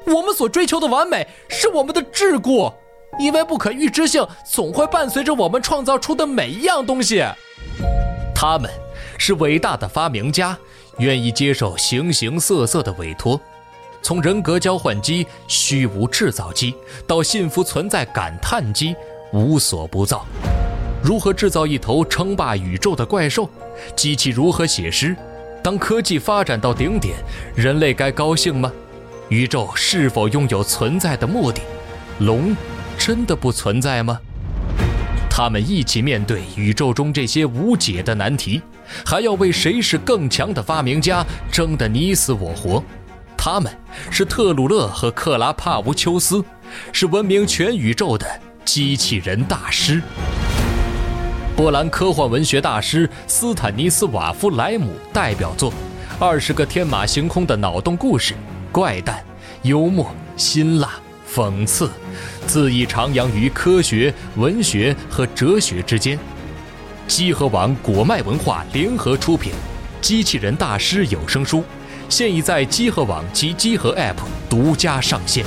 我们所追求的完美是我们的桎梏，因为不可预知性总会伴随着我们创造出的每一样东西。他们是伟大的发明家，愿意接受形形色色的委托，从人格交换机、虚无制造机到幸福存在感叹机，无所不造。如何制造一头称霸宇宙的怪兽？机器如何写诗？当科技发展到顶点，人类该高兴吗？宇宙是否拥有存在的目的？龙真的不存在吗？他们一起面对宇宙中这些无解的难题，还要为谁是更强的发明家争得你死我活。他们是特鲁勒和克拉帕乌丘斯，是闻名全宇宙的机器人大师。波兰科幻文学大师斯坦尼斯瓦夫莱姆代表作20个天马行空的脑洞故事，怪诞、幽默、辛辣、讽刺，恣意徜徉于科学、文学和哲学之间。机核网果麦文化联合出品，机器人大师有声书现已在机核网及机核 App 独家上线。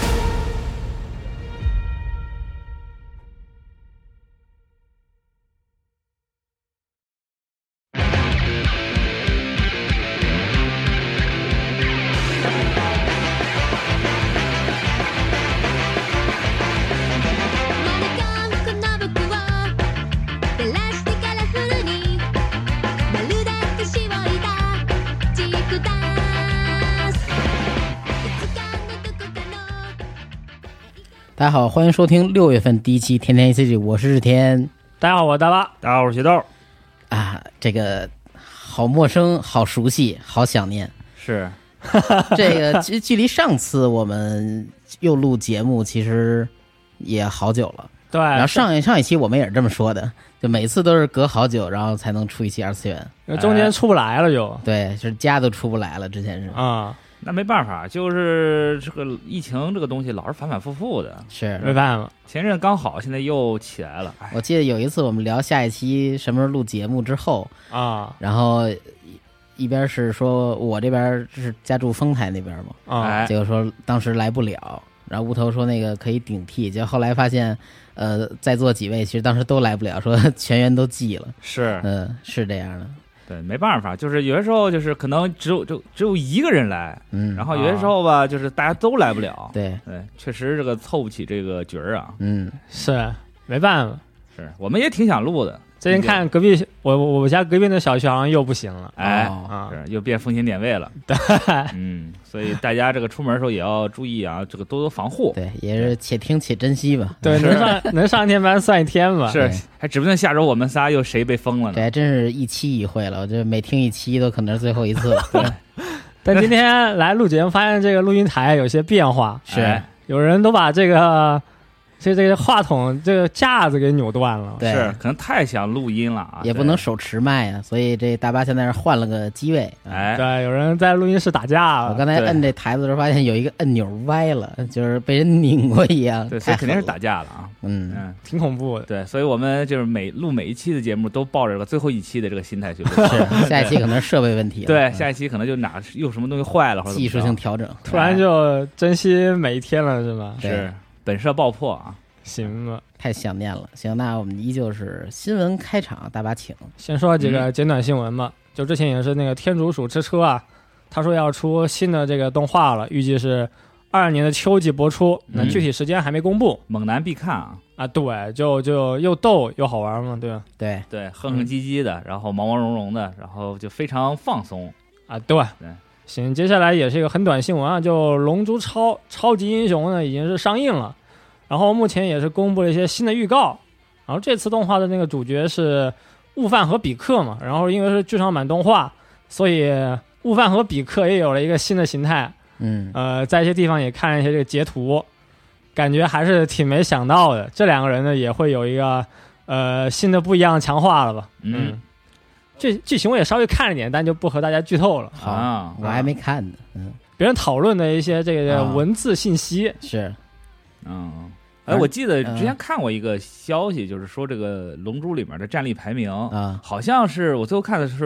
大家好，欢迎收听6月份第一期天天 ACG， 我是日天。 大家好，我是大巴。 大家好，我是雪豆。 啊，这个好陌生，好熟悉，好想念。 是， 这个距离上次我们又录节目，其实也好久了。 对， 然后上一期我们也是这么说的，就每次都是隔好久，然后才能出一期二次元， 中间出不来了就。 对，就是家都出不来了，之前是啊。 那没办法，就是这个疫情这个东西老是反反复复的， 是没办法。 前阵刚好，现在又起来了。 我记得有一次我们聊下一期什么时候录节目之后啊， 然后一边是说我这边是家住丰台那边嘛， 啊， 结果说当时来不了，然后乌头说那个可以顶替，结果后来发现在座几位其实当时都来不了，说全员都寄了。 是， 是这样的。 对，没办法，就是有些时候就是可能只有一个人来，然后有些时候吧，就是大家都来不了。 对， 确实这个凑不起这个局儿啊。 是没办法。 是，我们也挺想录的。 最近看隔壁我家隔壁的小区好像又不行了， 是又变风险点位了。 对， 所以大家这个出门的时候也要注意啊，这个多多防护。 对，也是且听且珍惜吧。 对，能上一天班算一天吧。 是，还指不定下周我们仨又谁被封了呢？ 对，真是一期一会了，我觉得每听一期都可能是最后一次了。 对，但今天来录节目，发现这个录音台有些变化， 是有人都把这个话筒这个架子给扭断了。 对， 是可能太想录音了啊， 也不能手持麦啊，所以这大巴现在是换了个机位。 对，有人在录音室打架了。 我刚才摁这台子的时候发现有一个按钮歪了，就是被人拧过一样。 对，所以肯定是打架了啊。 挺恐怖的。 对，所以我们就是每一期的节目都抱着个最后一期的这个心态去录。 是，下一期可能设备问题了。 对，下一期可能就又什么东西坏了，或者技术性调整。 突然就珍惜每一天了，是吧？ 是，本色爆破啊。 行吧， 太想念了。行，那我们依旧是新闻开场，大巴请。 先说几个简短新闻吧。就之前也是那个天竺鼠之车啊，他说要出新的这个动画了，预计是22年的秋季播出，那具体时间还没公布。 猛男必看啊！ 啊，对，就又逗又好玩嘛，对吧？ 对， 哼哼唧唧的，然后毛毛茸茸的，然后就非常放松啊，对。行，接下来也是一个很短新闻啊，就《龙珠超级英雄》呢已经是上映了。然后目前也是公布了一些新的预告，然后这次动画的那个主角是悟饭和比克嘛，然后因为是剧场版动画，所以悟饭和比克也有了一个新的形态。在一些地方也看了一些这个截图，感觉还是挺没想到的，这两个人呢也会有一个新的不一样的强化了吧。剧情我也稍微看了点，但就不和大家剧透了。 好，我还没看呢。 别人讨论的一些这个文字信息是。 我记得之前看过一个消息，就是说这个《龙珠》里面的战力排名好像是我最后看的是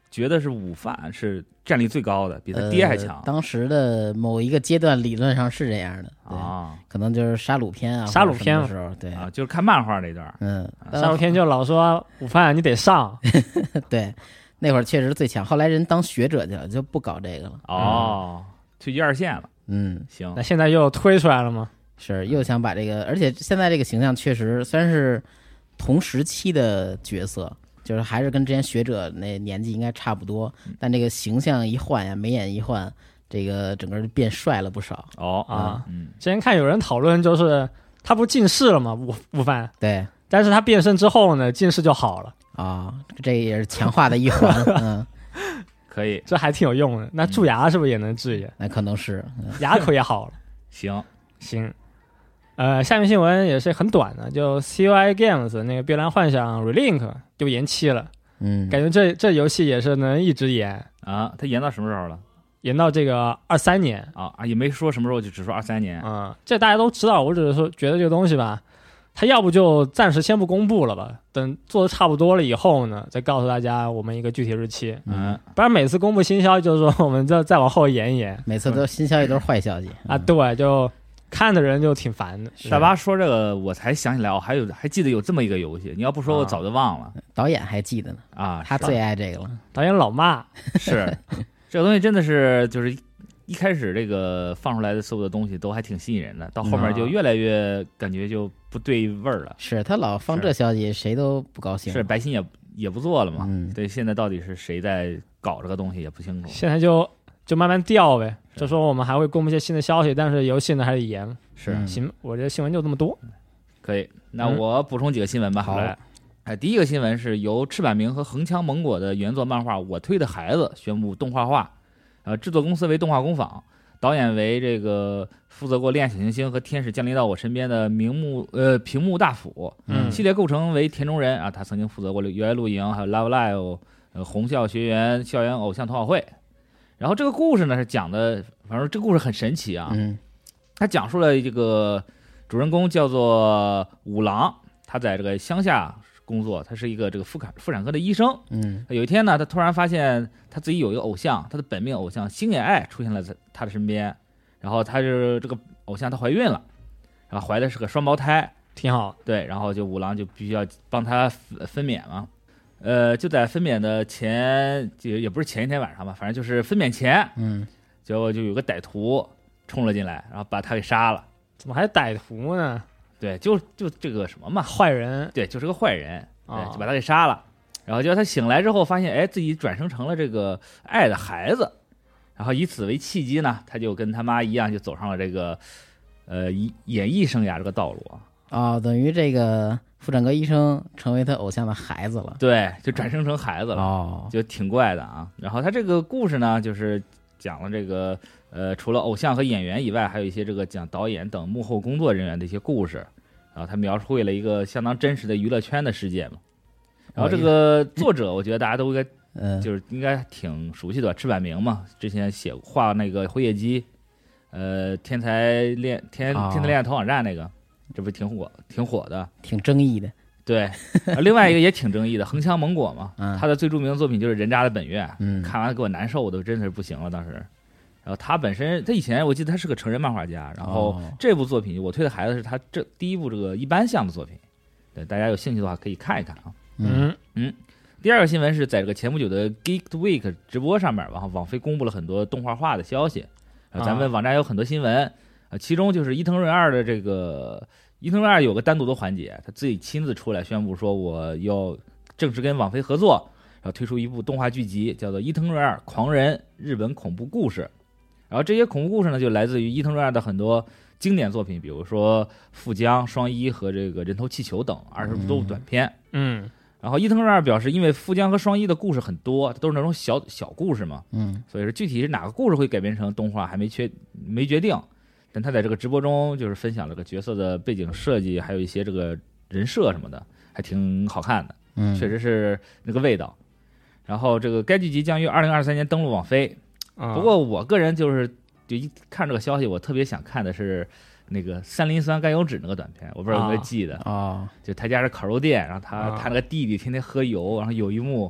觉得是午饭是战力最高的，比他爹还强。 当时的某一个阶段理论上是这样的啊，可能就是杀戮篇啊， 杀戮篇的时候，对啊，就是看漫画那段， 杀戮篇就老说午饭你得上， 对，那会儿确实最强。后来人当学者去了，就不搞这个了。 退居二线了。行。 那现在又推出来了吗？ 是又想把这个，而且现在这个形象确实虽然是同时期的角色，就是还是跟之前学者那年纪应该差不多，但这个形象一换呀，眉眼一换，这个整个就变帅了不少。 之前看有人讨论，就是他不近视了吗？悟饭对， 但是他变身之后呢，近视就好了啊，这也是强化的一环。 可以， 这还挺有用的。那蛀牙是不是也能治愈？ 那可能是， 牙口也好了。 行。 下面新闻也是很短的，就 COI Games 那个《碧蓝幻想 Relink》就延期了。感觉这游戏也是能一直延啊。它延到什么时候了？ 延到这个23年啊，也没说什么时候，就只说23年。 这大家都知道。我只是说觉得这个东西吧，它要不就暂时先不公布了吧，等做的差不多了以后呢，再告诉大家我们一个具体日期。不然每次公布新消息就是说我们再往后延一延， 每次都新消息都是坏消息啊。对，就看的人就挺烦的。 大巴说这个，我才想起来，我还记得有这么一个游戏。你要不说，我早就忘了。 导演还记得呢啊， 他最爱这个了。 导演老骂是这个东西真的是就是一开始这个放出来的所有的东西都还挺吸引人的，到后面就越来越感觉就不对味儿了。 是他老放这消息，谁都不高兴。 是白心也不做了嘛。对，现在到底是谁在搞这个东西也不清楚。 现在就慢慢调呗。就说我们还会公布一些新的消息，但是游戏呢还是延。行，我这新闻就这么多。 可以，那我补充几个新闻吧。 好。 第一个新闻是由赤坂明和横枪蒙果的原作漫画《我推的孩子》宣布动画化，制作公司为动画工坊，导演为这个负责过《恋爱小行星》和《天使降临到我身边》的平木大辅。系列构成为田中人啊，他曾经负责过《原来露营》还有《Love Live》红校学园校园偶像童话会。然后这个故事呢是讲的，反正这个故事很神奇啊。他讲述了这个主人公叫做五郎，他在这个乡下工作，他是一个这个妇产科的医生。有一天呢，他突然发现他自己有一个偶像，他的本命偶像星野爱出现了在他的身边，然后他是这个偶像，她怀孕了，然后怀的是个双胞胎， 挺好。 对，然后就五郎就必须要帮他分娩嘛。就在分娩的前，也不是前一天晚上吧，反正就是分娩前，就有个歹徒冲了进来，然后把他给杀了。 怎么还歹徒呢？ 对，就这个什么嘛， 坏人。 对，就是个坏人，对，就把他给杀了。然后就他醒来之后，发现哎，自己转生成了这个爱的孩子，然后以此为契机呢，他就跟他妈一样，就走上了这个演艺生涯这个道路啊。 等于这个妇产科医生成为他偶像的孩子了。 对，就转生成孩子了。就挺怪的啊。然后他这个故事呢，就是讲了这个除了偶像和演员以外，还有一些这个讲导演等幕后工作人员的一些故事。然后他描绘了一个相当真实的娱乐圈的世界嘛。然后这个作者，我觉得大家都应该就是应该挺熟悉的，赤坂明嘛，之前画那个辉夜姬，天才恋爱头网站那个，这不挺火的， 挺争议的。 对，另外一个也挺争议的，横枪蒙果嘛，他的最著名的作品就是《人渣的本愿》，看完给我难受，我都真是不行了当时。然后他以前我记得他是个成人漫画家，然后这部作品我推的孩子是他这第一部这个一般向的作品，对，大家有兴趣的话可以看一看啊。第二个新闻是在这个前不久的 Geek Week 直播上面，然后网飞公布了很多动画化的消息，然后咱们网站有很多新闻，其中就是伊藤润二的这个伊藤润二有个单独的环节，他自己亲自出来宣布说我要正式跟网飞合作，然后推出一部动画剧集，叫做《伊藤润二狂人日本恐怖故事》。然后这些恐怖故事呢，就来自于伊藤润二的很多经典作品，比如说富江、双一和这个人头气球等20多部短片。然后伊藤润二表示，因为富江和双一的故事很多，都是那种小故事嘛，所以说具体是哪个故事会改编成动画还没决定。但他在这个直播中就是分享了个角色的背景设计，还有一些这个人设什么的，还挺好看的，确实是那个味道。然后这个该剧集将于2023年登陆网飞。不过我个人就一看这个消息，我特别想看的是那个三磷酸甘油酯那个短片，我不知道有没有记得就他家是烤肉店，然后他那个弟弟天天喝油，然后有一幕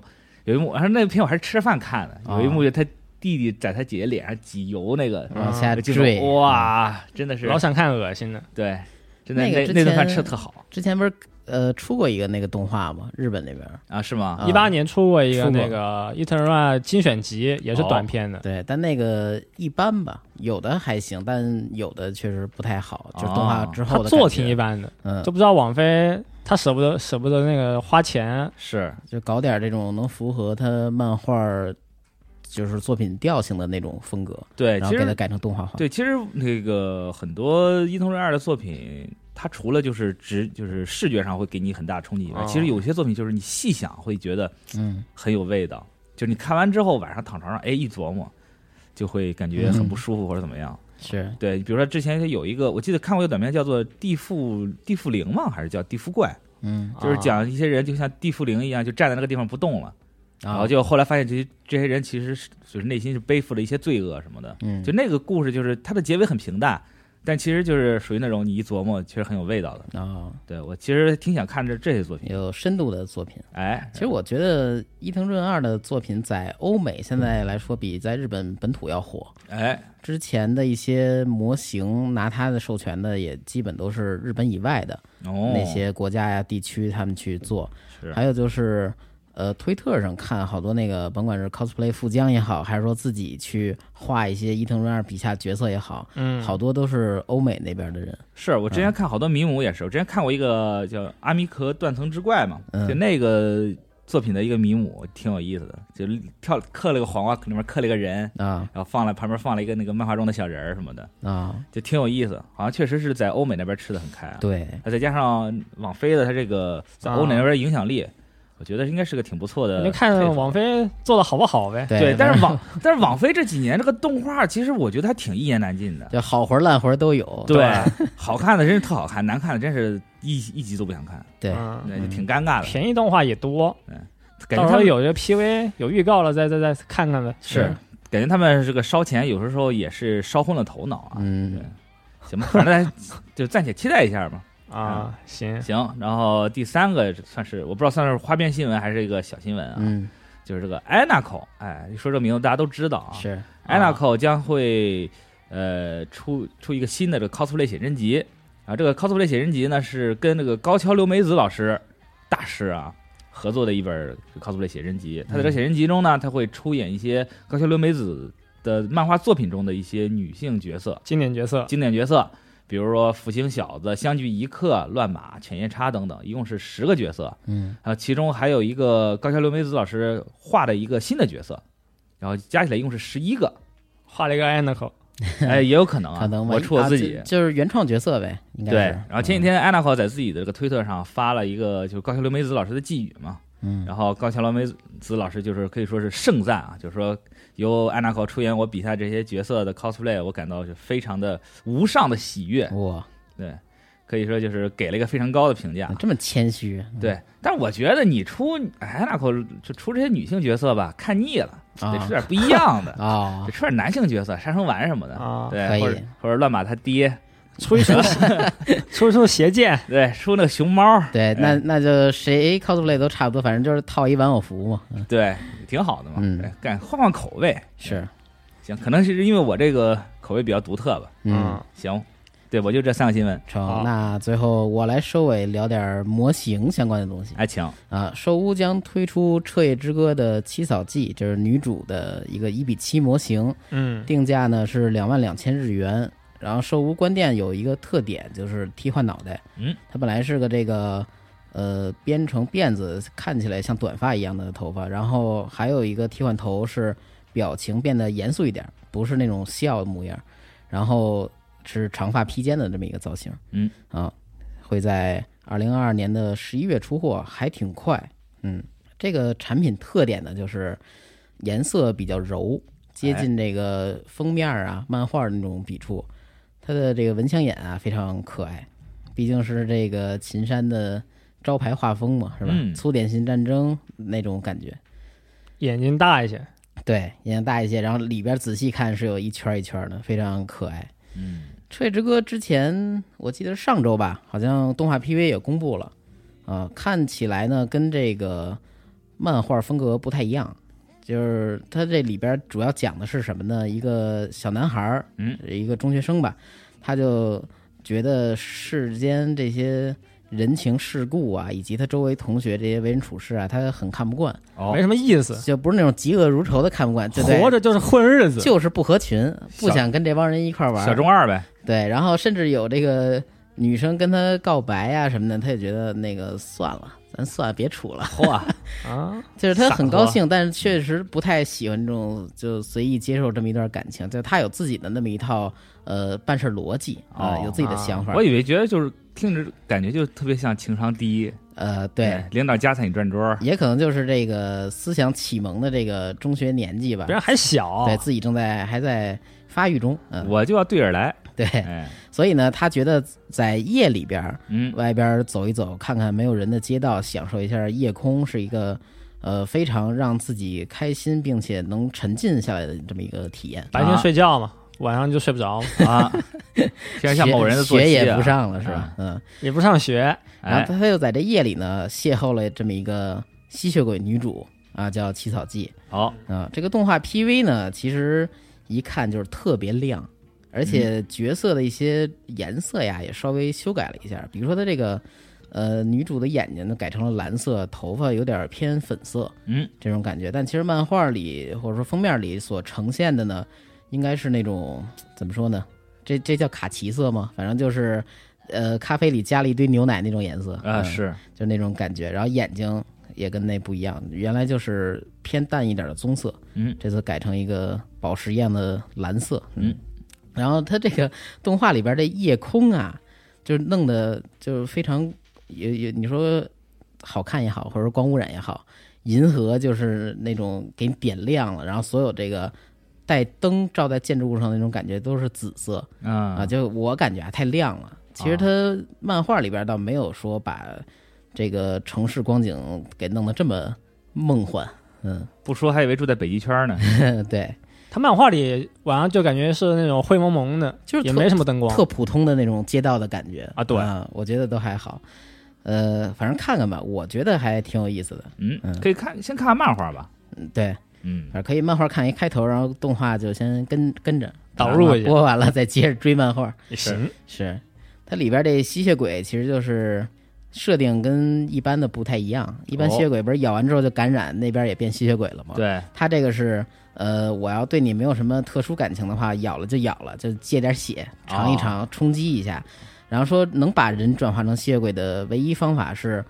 有一幕，然后那片我还是吃着饭看的，有一幕就他弟弟在他姐姐脸上挤油那个往下坠， 哇，真的是老想看恶心的。 对，真的那顿饭吃的特好。 之前不是出过一个那个动画吗？日本那边啊，是吗 ？18年出过一个那个伊藤润二精选集，也是短片的。 对，但那个一般吧，有的还行，但有的确实不太好，就是动画之后的他做挺一般的，就不知道网飞他舍不得那个花钱， 是就搞点这种能符合他漫画就是作品调性的那种风格， 对， 然后给它改成动画化。 对，其实那个很多伊藤润二的作品，它除了就是视觉上会给你很大冲击以外，其实有些作品就是你细想会觉得很有味道，就是你看完之后晚上躺床上一琢磨，就会感觉很不舒服或者怎么样。 是对，比如说之前有一个我记得看过一个短片叫做地缚灵吗？还是叫地缚怪？就是讲一些人就像地缚灵一样，就站在那个地方不动了。然后就后来发现这些人其实就是内心是背负了一些罪恶什么的，就那个故事就是它的结尾很平淡，但其实就是属于那种你一琢磨其实很有味道的对，我其实挺想看这些作品， 有深度的作品。 其实我觉得伊藤润二的作品在欧美现在来说比在日本本土要火。之前的一些模型拿他的授权的也基本都是日本以外的那些国家呀地区他们去做。还有就是推特上看好多那个甭管是 cosplay 富江也好，还是说自己去画一些伊藤润二笔下角色也好，好多都是欧美那边的人。 是我之前看好多迷母也是，我之前看过一个叫阿弥壳断层之怪嘛，就那个作品的一个迷母挺有意思的，就刻了个黄瓜里面刻了一个人然后旁边放了一个那个漫画中的小人什么的就挺有意思，好像确实是在欧美那边吃的很开对， 再加上网飞的它这个在欧美那边影响力我觉得应该是个挺不错的。 你看网飞做的好不好呗？ 对， 但是网飞这几年这个动画，其实我觉得还挺一言难尽的， 就好活烂活都有。 对，好看的真是特好看，难看的真是一集都不想看。 对， 就挺尴尬的。 便宜动画也多， 感觉他们有这个 PV 有预告了，再看看的。 是，感觉他们这个烧钱，有时候也是烧昏了头脑啊。对，行吧，反正就暂且期待一下吧。 行， 然后第三个算是我不知道算是花边新闻还是一个小新闻啊，就是这个 Anako， 一说这名字大家都知道啊， 是 Anako 将会出一个新的这个 cosplay 写真集啊，这个 cosplay 写真集呢是跟那个高桥留美子老师大师啊合作的一本 cosplay 写真集，他在这写真集中呢，他会出演一些高桥留美子的漫画作品中的一些女性角色， 经典角色。 比如说福星小子、相聚一刻、乱马、犬夜叉等等，一共是10个角色。其中还有一个高桥留美子老师画的一个新的角色，然后加起来一共是11个， 画了一个 Anako。 也有可能啊，我出我自己就是原创角色呗，应该是。 对，然后前几天 Anako 在自己的这个推特上发了一个就是高桥留美子老师的寄语嘛，然后高桥留美子老师就是可以说是盛赞啊，就是说由 Anako 出演我笔下这些角色的 cosplay， 我感到是非常的无上的喜悦。 哇， 对，可以说就是给了一个非常高的评价。 这么谦虚。 对，但是我觉得你出 Anako 就出这些女性角色吧，看腻了，得出点不一样的得出点男性角色，杀生丸什么的对，或者乱马他爹。 出一出邪剑， 对，出那个熊猫， 对，那就谁 cosplay 都差不多，反正就是套一玩偶服嘛， 对，挺好的嘛，干换口味是， 行，可能是因为我这个口味比较独特吧，行，对，我就这3个新闻， 成，那最后我来收尾聊点模型相关的东西， 请寿屋将推出《彻夜之歌》的七草记，这是女主的一个1:7模型，定价呢是22,000日元。然后寿屋关店有一个特点，就是替换脑袋。它本来是个这个编成辫子，看起来像短发一样的头发，然后还有一个替换头是表情变得严肃一点，不是那种笑的模样，然后是长发披肩的这么一个造型。会在2022年的11月出货，还挺快。这个产品特点呢，就是颜色比较柔，接近这个封面啊、漫画的那种笔触。它的这个蚊香眼啊非常可爱，毕竟是这个秦山的招牌画风嘛，是吧？粗点心战争那种感觉， 眼睛大一些， 对，眼睛大一些，然后里边仔细看是有一圈一圈的，非常可爱。彻夜之歌之前我记得上周吧，好像动画 PV 也公布了，看起来呢跟这个漫画风格不太一样。就是它这里边主要讲的是什么呢？一个小男孩，一个中学生吧，他就觉得世间这些人情世故啊，以及他周围同学这些为人处事啊，他很看不惯， 没什么意思， 就不是那种嫉恶如仇的看不惯， 活着就是混日子， 就是不合群，不想跟这帮人一块玩， 小中二呗。 对，然后甚至有这个女生跟他告白啊什么的，他也觉得那个算了。咱算了，别处了。 哇啊，就是他很高兴，但是确实不太喜欢这种就随意接受这么一段感情。就他有自己的那么一套办事逻辑啊，有自己的想法。 我以为觉得就是听着感觉就特别像情商低。 对， 领导夹菜你转桌， 也可能就是这个思想启蒙的这个中学年纪吧。 别人还小， 对自己还在发育中。 我就要对着来。 对，所以呢，他觉得在夜里边，外边走一走，看看没有人的街道，享受一下夜空，是一个非常让自己开心并且能沉浸下来的这么一个体验。 白天睡觉嘛，晚上就睡不着啊，像某人的作息学也不上了是吧？ 也不上学。 然后他又在这夜里呢，邂逅了这么一个吸血鬼女主啊，叫起草剂。这个动画 PV 呢，其实一看就是特别亮。而且角色的一些颜色呀，也稍微修改了一下。比如说，它这个女主的眼睛呢改成了蓝色，头发有点偏粉色，这种感觉。但其实漫画里或者说封面里所呈现的呢，应该是那种怎么说呢？这叫卡其色吗？反正就是咖啡里加了一堆牛奶那种颜色啊，是就那种感觉。然后眼睛也跟那不一样，原来就是偏淡一点的棕色，这次改成一个宝石一样的蓝色，然后它这个动画里边的夜空啊，就是弄得就是非常有你说好看也好，或者说光污染也好，银河就是那种给你点亮了，然后所有这个带灯照在建筑物上的那种感觉都是紫色就我感觉太亮了。其实它漫画里边倒没有说把这个城市光景给弄得这么梦幻， 不说还以为住在北极圈呢。 对。 他漫画里晚上就感觉是那种灰蒙蒙的， 就是也没什么灯光， 特普通的那种街道的感觉啊。对我觉得都还好。反正看看吧，我觉得还挺有意思的。 可以先看看漫画吧。 对，反正可以漫画看一开头，然后动画就先跟着导入一下， 播完了再接着追漫画。 是， 它里边这吸血鬼其实就是设定跟一般的不太一样。一般吸血鬼不是咬完之后就感染，那边也变吸血鬼了吗？ 对， 它这个是。我要对你没有什么特殊感情的话，咬了就咬了，就借点血尝一尝，冲击一下。然后说能把人转化成吸血鬼的唯一方法是，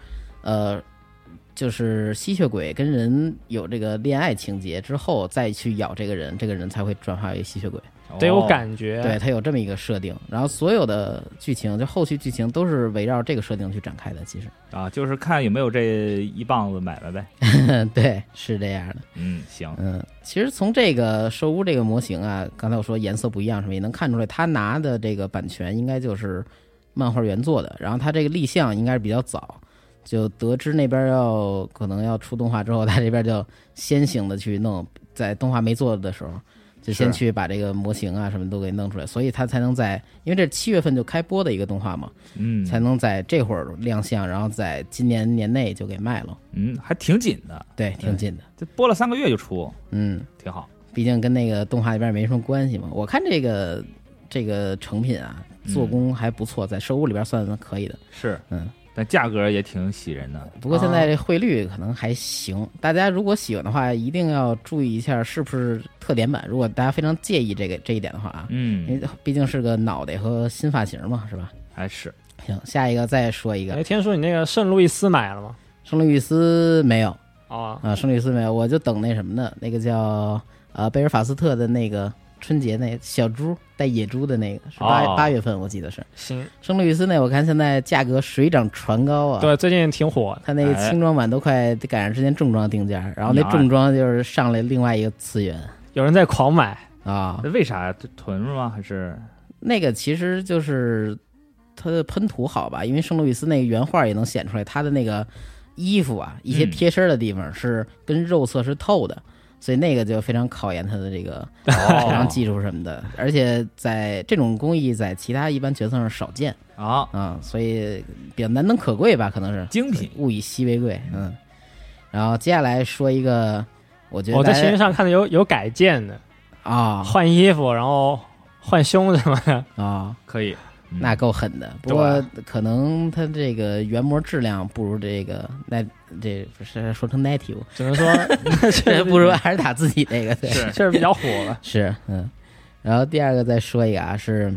就是吸血鬼跟人有这个恋爱情节之后再去咬这个人，这个人才会转化为吸血鬼。 得有感觉， 对，它有这么一个设定，然后所有的剧情就后续剧情都是围绕这个设定去展开的。其实就是看有没有这一棒子买卖呗。 对，是这样的。 行。 其实从这个兽屋这个模型啊，刚才我说颜色不一样什么，也能看出来他拿的这个版权应该就是漫画原作的，然后他这个立项应该是比较早，就得知那边可能要出动画之后，他这边就先行的去弄，在动画没做的时候。就先去把这个模型啊什么都给弄出来，所以他才能在，因为这7月份就开播的一个动画嘛，才能在这会儿亮相，然后在今年年内就给卖了。 还挺紧的。 对，挺紧的。 这播了3个月就出，挺好。 毕竟跟那个动画那边没什么关系嘛。我看这个成品啊，做工还不错，在兽屋里边算可以的。 是，但价格也挺喜人的。 不过现在这汇率可能还行，大家如果喜欢的话，一定要注意一下是不是特点版。如果大家非常介意这一点的话啊，因为毕竟是个脑袋和新发型嘛，是吧？ 还是行，下一个再说一个。 天叔，你那个圣路易斯买了吗？ 圣路易斯没有圣路易斯没有，我就等那什么的，那个叫贝尔法斯特的那个。春节那小猪带野猪的那个是8月份，我记得是。 行， 圣路易斯那我看现在价格水涨船高啊。 对，最近挺火。 他那个轻装版都快赶上之前重装定价，然后那重装就是上来另外一个次元， 有人在狂买啊。 为啥囤是吗？还是那个其实就是他的喷涂好吧？因为圣路易斯那个原画也能显出来，他的那个衣服啊，一些贴身的地方是跟肉色是透的。所以那个就非常考验他的这个非常技术什么的，而且在这种工艺在其他一般角色上少见所以比较难能可贵吧，可能是精品， 物以稀为贵。 然后接下来说一个，我觉得我在新闻上看的有改建的啊， 换衣服然后换胸什么的啊， 可以。 那够狠的，不过可能它这个原模质量不如这个这不是说成 native， 只能说不如阿尔塔自己那个，对， 确实比较火了。 是，然后第二个再说一个啊，是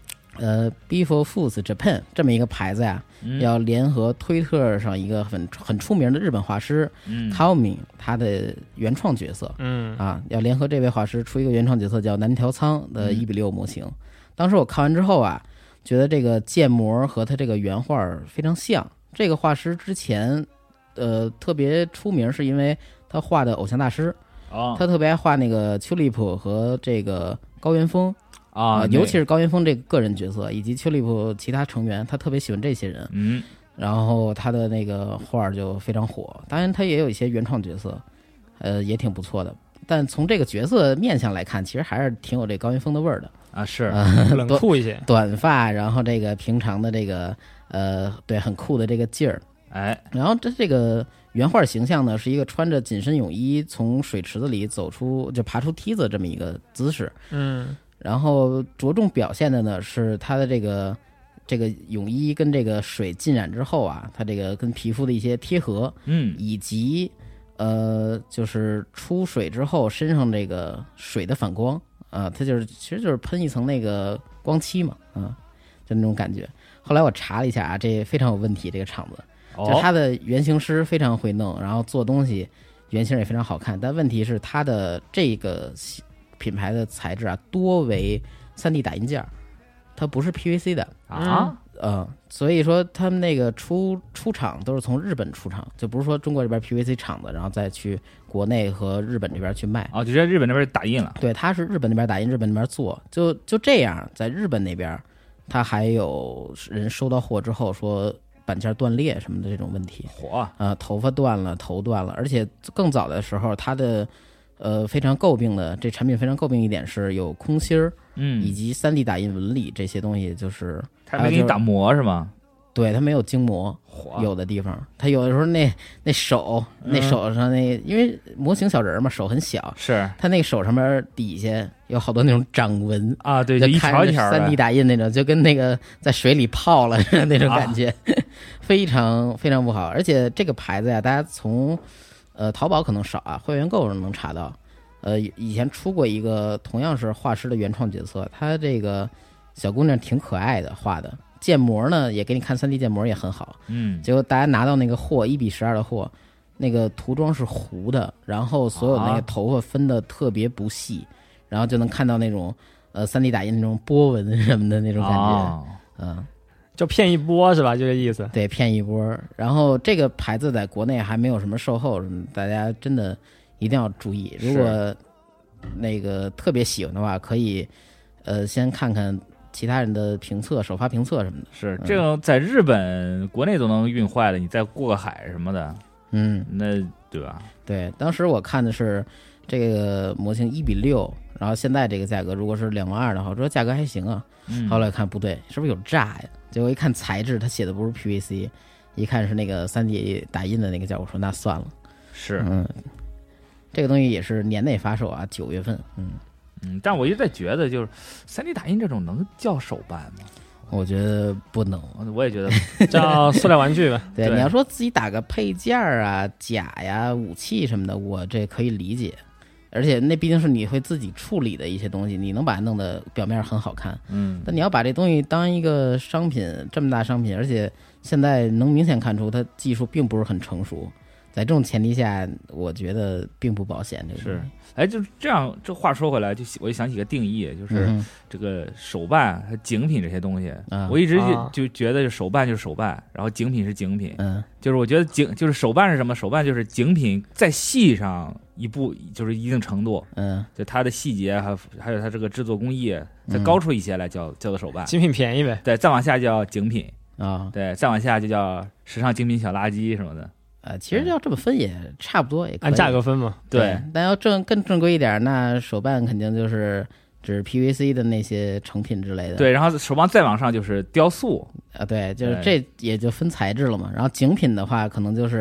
Before Foods Japan 这么一个牌子呀，要联合推特上一个很出名的日本画师Taomi 他的原创角色，要联合这位画师出一个原创角色叫南条仓的1:6模型。当时我看完之后啊，觉得这个建模和他这个原画非常像。这个画师之前特别出名是因为他画的偶像大师，他特别爱画那个丘利普和这个高原峰尤其是高原峰这个个人角色以及丘利普其他成员，他特别喜欢这些人。然后他的那个画就非常火。当然他也有一些原创角色也挺不错的，但从这个角色面相来看，其实还是挺有这高原峰的味儿的啊，是冷酷一些， 短发，然后这个平常的这个对，很酷的这个劲儿，然后这个原画形象呢，是一个穿着紧身泳衣从水池子里爬出梯子这么一个姿势，然后着重表现的呢是他的这个泳衣跟这个水浸染之后啊，他这个跟皮肤的一些贴合，以及就是出水之后身上这个水的反光。它其实就是喷一层那个光漆嘛，就那种感觉。后来我查了一下啊，这非常有问题，这个厂子，就它的原型师非常会弄，然后做东西原型也非常好看，但问题是它的这个品牌的材质啊，多为 3D 打印件，它不是 PVC 的所以说他们那个出厂都是从日本出厂，就不是说中国这边 PVC 厂子，然后再去国内和日本这边去卖。 就直接日本那边打印了。对， 他是日本那边打印，日本那边做，就这样，在日本那边，他还有人收到货之后说板件断裂什么的这种问题。头发断了，头断了，而且更早的时候，他的非常诟病的这产品非常诟病一点是有空心儿，以及 3D 打印纹理这些东西，就是他没给你打磨是吗？ 对，他没有精磨，有的地方他有的时候那手上因为模型小人嘛，手很小， 是他那手上面底下有好多那种掌纹啊，对，就一条一条的 3D 打印那种，就跟那个在水里泡了那种感觉，非常非常不好。而且这个牌子呀，大家从淘宝可能少啊，会员购能查到。以前出过一个同样是画师的原创角色，他这个小姑娘挺可爱的画的。建模呢也给你看 3D 建模也很好，结果大家拿到那个货1:12的货，那个涂装是糊的，然后所有那个头发分的特别不细，然后就能看到那种3D 打印那种波纹什么的那种感觉， 就骗一波是吧？这个意思。 对，骗一波。然后这个牌子在国内还没有什么售后，大家真的一定要注意。如果那个特别喜欢的话，可以先看看其他人的评测，首发评测什么的。 是这种在日本国内都能运坏了，你再过个海什么的，那对吧？对， 当时我看的是这个模型1:6，然后现在这个价格如果是2万2的话，我说价格还行啊。后来看不对，是不是有诈呀？结果一看材质，他写的不是 PVC， 一看是那个 3D 打印的那个价，我说那算了。 是， 这个东西也是年内发售啊，9月份。 但我一直在觉得，就是 3D 打印这种能叫手办吗？ 我觉得不能， 我也觉得叫塑料玩具吧。 对，你要说自己打个配件啊、甲呀、武器什么的，我这可以理解。而且那毕竟是你会自己处理的一些东西，你能把它弄得表面很好看。但你要把这东西当一个商品，这么大商品，而且现在能明显看出它技术并不是很成熟。在这种前提下，我觉得并不保险。这个是，就是这样。这话说回来，我就想起个定义，就是这个手办和精品这些东西，我一直就觉得手办就是手办，然后精品是精品。就是我觉得就是手办是什么？手办就是精品再细上一步，就是一定程度。就它的细节还有它这个制作工艺再高出一些来叫做手办。 精品便宜呗。 对，再往下叫精品啊。对，再往下就叫时尚精品小垃圾什么的。 其实要这么分也差不多，也可以按价格分嘛。 对，但要更正规一点，那手办肯定就是指 PVC 的那些成品之类的。 对，然后手办再往上就是雕塑对，就是这也就分材质了嘛。然后精品的话，可能就是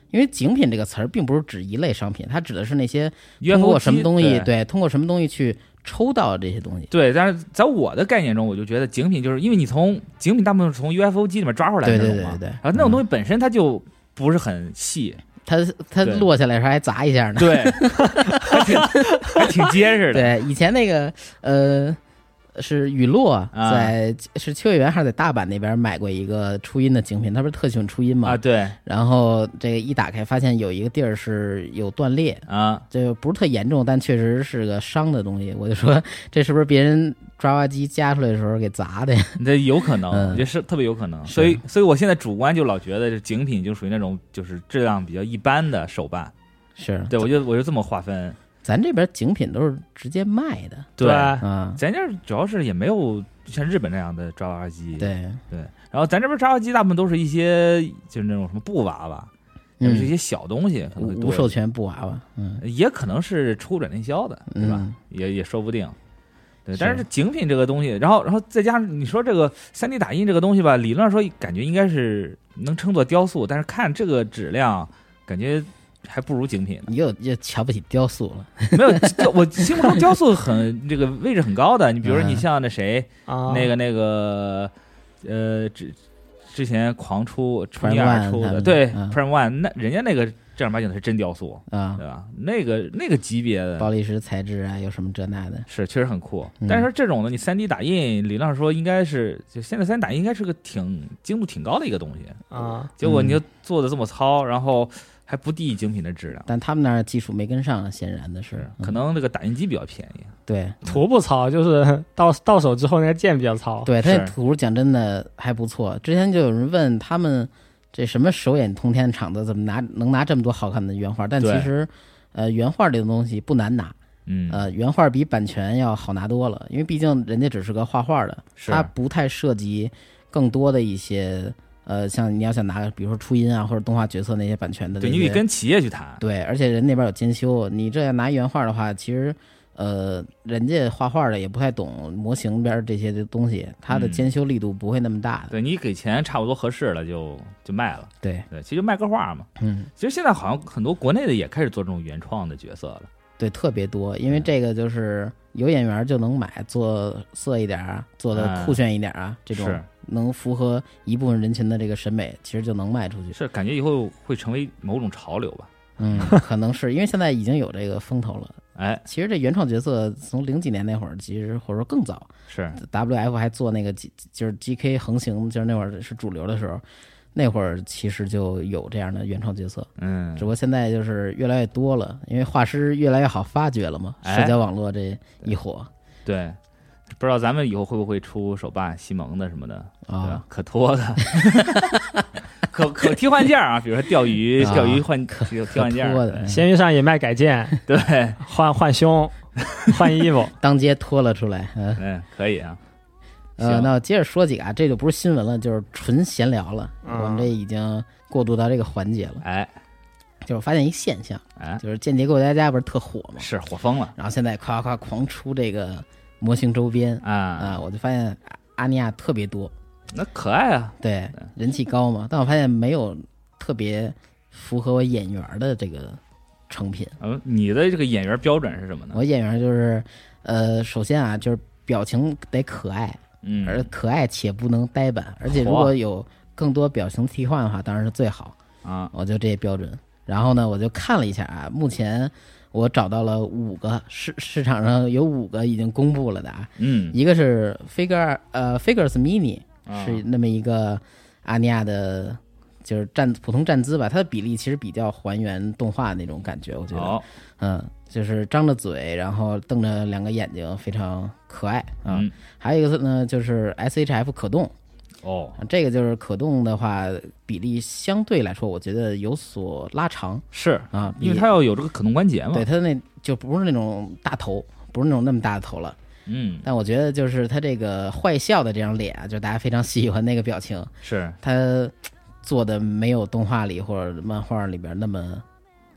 因为精品这个词儿并不是指一类商品，它指的是那些通过什么东西，对，通过什么东西去抽到这些东西。 对，但是在我的概念中，我就觉得精品就是因为你从精品大部分是从 UFO 机里面抓出来的那种嘛， 对， 然后那种东西本身它就不是很细， 它落下来的时候还砸一下呢， 对，还挺结实的。 对，以前那个是雨落是秋叶原还是在大阪那边买过一个初音的精品，他不是特喜欢初音嘛？ 对。 然后这个一打开，发现有一个地儿是有断裂就不是特严重，但确实是个伤的东西。我就说这是不是别人抓挖机夹出来的时候给砸的呀？ 这有可能，也是特别有可能。所以我现在主观就老觉得这精品就属于那种就是质量比较一般的手办。 是， 对，我就这么划分。 咱这边精品都是直接卖的， 对， 咱这主要是也没有像日本那样的抓娃机， 对。 然后咱这边抓娃机大部分都是一些就是那种什么布娃娃，就是一些小东西，可能无授权布娃娃， 也可能是出转内销的，对吧？也说不定。对，但是精品这个东西，然后再加上你说这个 3D 打印这个东西吧，理论上说感觉应该是能称作雕塑，但是看这个质量，感觉还不如精品。 你又瞧不起雕塑了？ 没有，我心目中雕塑这个位置很高的。你比如说，你像那谁，那个之前狂出尼尔出的，对 Prime One， 那人家那个正儿八经的是真雕塑对吧？那个级别的宝丽石材质啊，有什么这那的， 是确实很酷。但是这种的，你3D 打印，理论上说应该是，就现在3D 打印应该是个精度挺高的一个东西结果你就做的这么糙，然后还不低精品的质量， 但他们那儿技术没跟上，显然的是， 可能这个打印机比较便宜。 对， 图不糙，就是到手之后那个键比较糙。 对，他那图讲真的还不错。之前就有人问他们这什么手眼通天的厂子怎么能拿这么多好看的原画，但其实原画这个东西不难拿。原画比版权要好拿多了，因为毕竟人家只是个画画的，它不太涉及更多的一些像你要想拿比如说初音啊或者动画角色那些版权的， 对，你得跟企业去谈。 对，而且人那边有监修，你这要拿原画的话，其实人家画画的也不太懂模型边这些东西，它的监修力度不会那么大的。 对，你给钱差不多合适了就卖了。 对， 其实就卖个画嘛。其实现在好像很多国内的也开始做这种原创的角色了。 对，特别多，因为这个就是有眼缘就能买，做色一点啊，做的酷炫一点啊，这种能符合一部分人群的这个审美，其实就能卖出去。 是，感觉以后会成为某种潮流吧？ 可能是因为现在已经有这个风头了。其实这原创角色从00几年那会儿，其实或者说更早， 是 WF 还做那个就是 GK 横行，就是那会儿是主流的时候，那会儿其实就有这样的原创角色。只不过现在就是越来越多了，因为画师越来越好发掘了嘛，社交网络这一火。 对，不知道咱们以后会不会出手办西蒙的什么的可脱的可替换件啊，比如说钓鱼换替换件的， 闲鱼上也卖改件， 对， 换胸换衣服当街脱了出来。 可以啊。 那我接着说几个这就不是新闻了，就是纯闲聊了。我们这已经过渡到这个环节了。就是发现一现象，就是间谍过家家不是特火吗？ 是火疯了， 然后现在夸狂出这个模型周边我就发现阿尼亚特别多。 那可爱啊， 对，人气高嘛。但我发现没有特别符合我眼缘的这个成品。 你的这个眼缘标准是什么呢？ 我眼缘就是首先就是表情得可爱，而可爱且不能呆板，而且如果有更多表情替换的话当然是最好我就这些标准。然后呢我就看了一下目前我找到了5个市场上有5个已经公布了的一个是 Figures Mini，是那么一个阿尼亚的就是普通站姿吧，它的比例其实比较还原动画那种感觉，我觉得就是张着嘴然后瞪着2个眼睛，非常可爱还有一个呢就是 SHF 可动这个就是可动的话比例相对来说我觉得有所拉长， 是因为它要有这个可动关节嘛。 对，它那就不是那种大头，不是那种那么大的头了。但我觉得就是他这个坏笑的这张脸就大家非常喜欢那个表情， 是他做的没有动画里或者漫画里边那么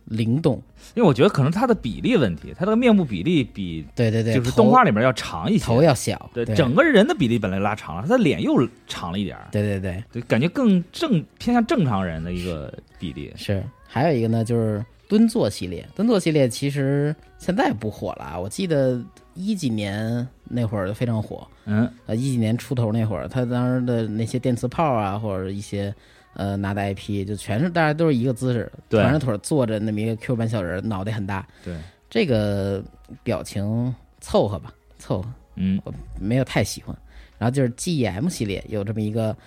灵动。 因为我觉得可能它的比例问题，它的面部比例比对， 就是动画里面要长一些， 头要小， 对，整个人的比例本来拉长了，他的脸又长了一点， 对， 感觉更偏向正常人的一个比例。 是，还有一个呢，就是蹲坐系列。蹲坐系列其实现在不火了，我记得10几年那会儿就非常火。10几年出头那会儿，他当时的那些电磁炮啊，或者一些拿的 IP， 就全是大家都是一个姿势，团着腿坐着那么一个 Q 版小人，脑袋很大。 对，这个表情凑合吧，凑合。我没有太喜欢。然后就是 GEM 系列有这么一个，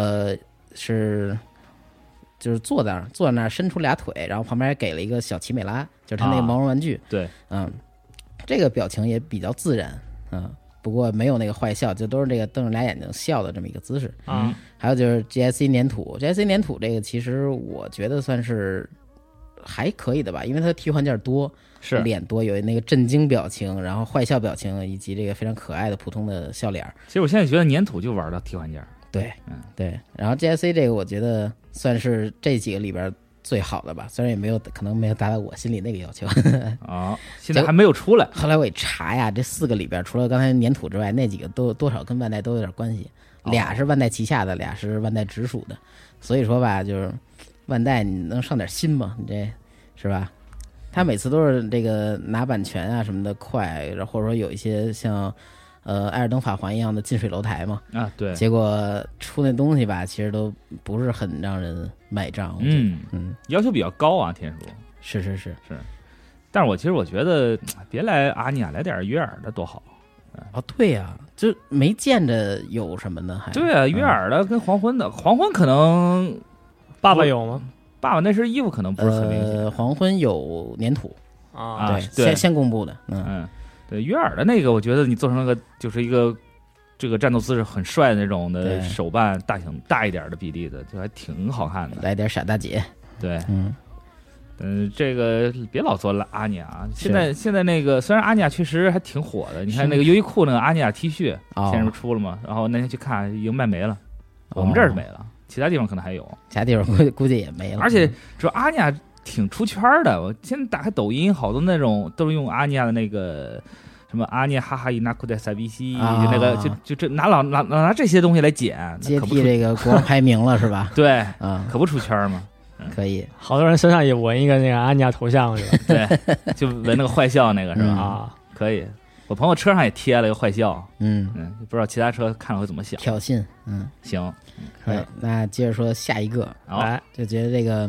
就是坐在那儿伸出俩腿，然后旁边还给了一个小奇美拉，就是他那个毛绒玩具。 对， 这个表情也比较自然，不过没有那个坏笑，就都是这个瞪着俩眼睛笑的这么一个姿势。还有就是 GSC 粘土这个其实我觉得算是还可以的吧，因为它替换件多， 是脸多，有那个震惊表情，然后坏笑表情，以及这个非常可爱的普通的笑脸。 其实我现在觉得粘土就玩到替换件。 对，对。然后 GSC 这个我觉得算是这几个里边最好的吧，虽然可能没有达到我心里那个要求。 现在还没有出来。 后来我一查呀，这4个里边除了刚才粘土之外，那几个都多少跟万代都有点关系，俩是万代旗下的，俩是万代直属的。所以说吧，就是万代你能上点心吗？你这是吧？他每次都是这个拿版权啊什么的快，或者说有一些像艾尔登法环一样的近水楼台嘛。 对。 结果出那东西吧，其实都不是很让人买账。 要求比较高啊，天书。 是。 但是其实我觉得，别来阿尼亚，来点约尔的多好。 对呀，就没见着有什么呢？还对啊，约尔的跟黄昏的，黄昏可能爸爸有吗？ 爸爸那身衣服可能不是很明显。 黄昏有粘土对， 先公布的。 对，约尔的那个，我觉得你做成那个就是一个这个战斗姿势很帅的那种的手办大一点的比例的，就还挺好看的。 来点傻大姐。 对，这个别老做阿尼亚。现在那个虽然阿尼亚确实还挺火的，你看那个优衣库那个阿尼亚 T 恤现在不出了吗？然后那天去看已经卖没了，我们这儿是没了，其他地方可能还有， 其他地方估计也没了。 而且主要阿尼亚挺出圈的，我现在打开抖音，好多那种都是用阿尼亚的那个什么阿尼亚哈哈伊纳库代塞比西，那个就这拿这些东西来剪， 接替这个国王排名了是吧？ 对，可不出圈吗？ 可以， 好多人身上也纹一个那个阿尼亚头像是吧？ 对，就纹那个坏笑那个是吧？可以。我朋友车上也贴了一个坏笑，不知道其他车看了会怎么想。 挑衅， 行， 那接着说下一个，就觉得这个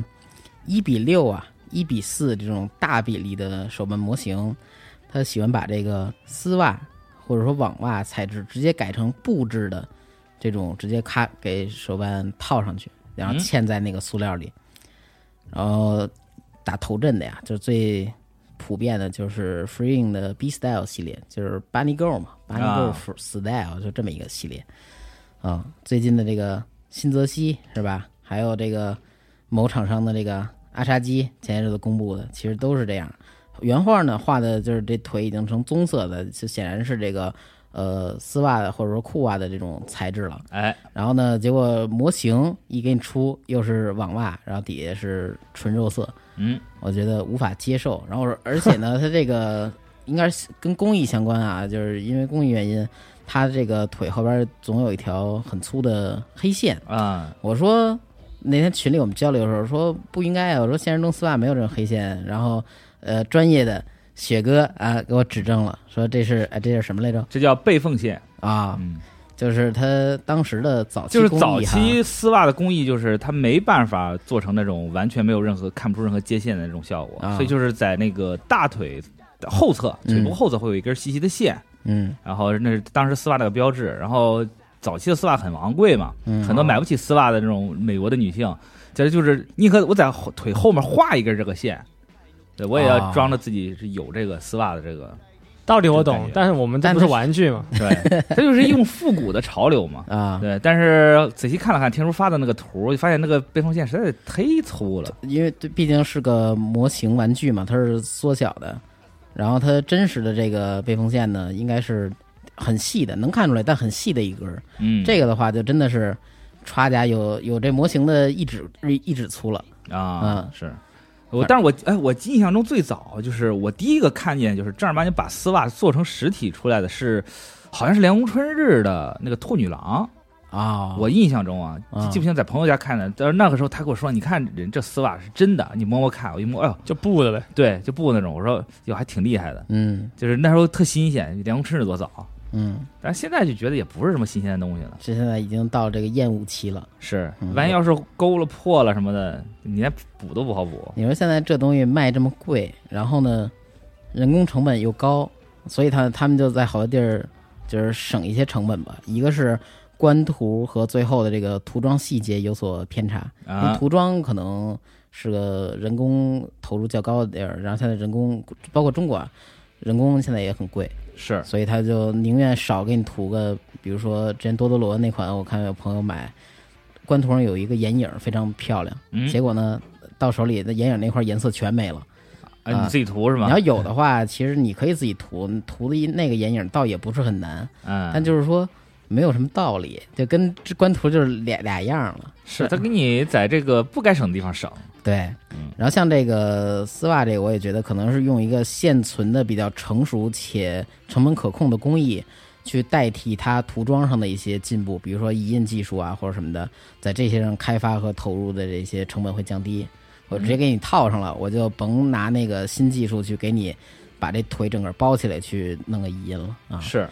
1:6啊，1:4这种大比例的手办模型，他喜欢把这个丝袜或者说网袜材质直接改成布制的这种，直接咔给手办套上去，然后嵌在那个塑料里。然后打头阵的呀，就是最普遍的就是 Freeing 的 B Style 系列，就是 Bunny Girl 嘛，Bunny Girl Style 就这么一个系列。最近的这个新泽西是吧？还有这个某厂商的这个阿沙基前一阵子公布的，其实都是这样。原画呢画的就是这腿已经成棕色的，就显然是这个丝袜的或者说裤袜的这种材质了。然后呢，结果模型一给你出又是网袜，然后底下是纯肉色，我觉得无法接受。然后而且呢，它这个应该是跟工艺相关啊，就是因为工艺原因，它这个腿后边总有一条很粗的黑线啊。我说那天群里我们交流的时候说不应该啊，我说现实中丝袜没有这种黑线，然后专业的雪哥啊给我指正了，说这是什么来着？这叫背缝线啊，就是他当时的早期就是早期丝袜的工艺，就是他没办法做成那种完全没有看不出任何接线的那种效果，所以就是在那个大腿的后侧，腿部后侧会有一根细细的线，然后那是当时丝袜的标志。然后早期的丝袜很昂贵嘛，很多买不起丝袜的这种美国的女性，就是宁可我在腿后面画一根这个线。对，我也要装着自己是有这个丝袜的这个道理我懂，但是我们这不是玩具嘛？ 对，它就是用复古的潮流嘛。对。但是仔细看了看天叔发的那个图，就发现那个背缝线实在忒粗了。 因为毕竟是个模型玩具嘛，它是缩小的，然后它真实的这个背缝线呢，应该是很细的，能看出来，但很细的一根。这个的话就真的是歘家有这模型的一指粗了啊。是。 但是我印象中最早就是我第一个看见就是正儿八经把丝袜做成实体出来的是，好像是凉宫春日的那个兔女郎啊， 我印象中啊，记不清在朋友家看的，但是那个时候他跟我说，你看人这丝袜是真的，你摸摸看，我一摸，哎呦， 就布的呗， 对，就布那种，我说哟还挺厉害的，就是那时候特新鲜，凉宫春日多早。但是现在就觉得也不是什么新鲜的东西了， 这现在已经到这个厌恶期了。 是，万一要是勾了破了什么的，你连补都不好补。 你说现在这东西卖这么贵，然后呢，人工成本又高，所以他们就在好多地儿就是省一些成本吧。一个是官图和最后的这个涂装细节有所偏差，因为涂装可能是个人工投入较高的地儿，然后现在人工包括中国啊，人工现在也很贵。 是， 所以他就宁愿少给你涂个，比如说之前多多罗那款，我看有朋友买，官图上有一个眼影非常漂亮，结果呢到手里的眼影那块颜色全没了。 你自己涂是吗？ 你要有的话，其实你可以自己涂，涂的那个眼影倒也不是很难，但就是说没有什么道理，就跟官图就是俩样了。 是他给你在这个不该省的地方省。 对，然后像这个丝袜这个，我也觉得可能是用一个现存的比较成熟且成本可控的工艺去代替它涂装上的一些进步，比如说移印技术啊或者什么的，在这些上开发和投入的这些成本会降低。我直接给你套上了，我就甭拿那个新技术去给你把这腿整个包起来去弄个移印了啊。 是，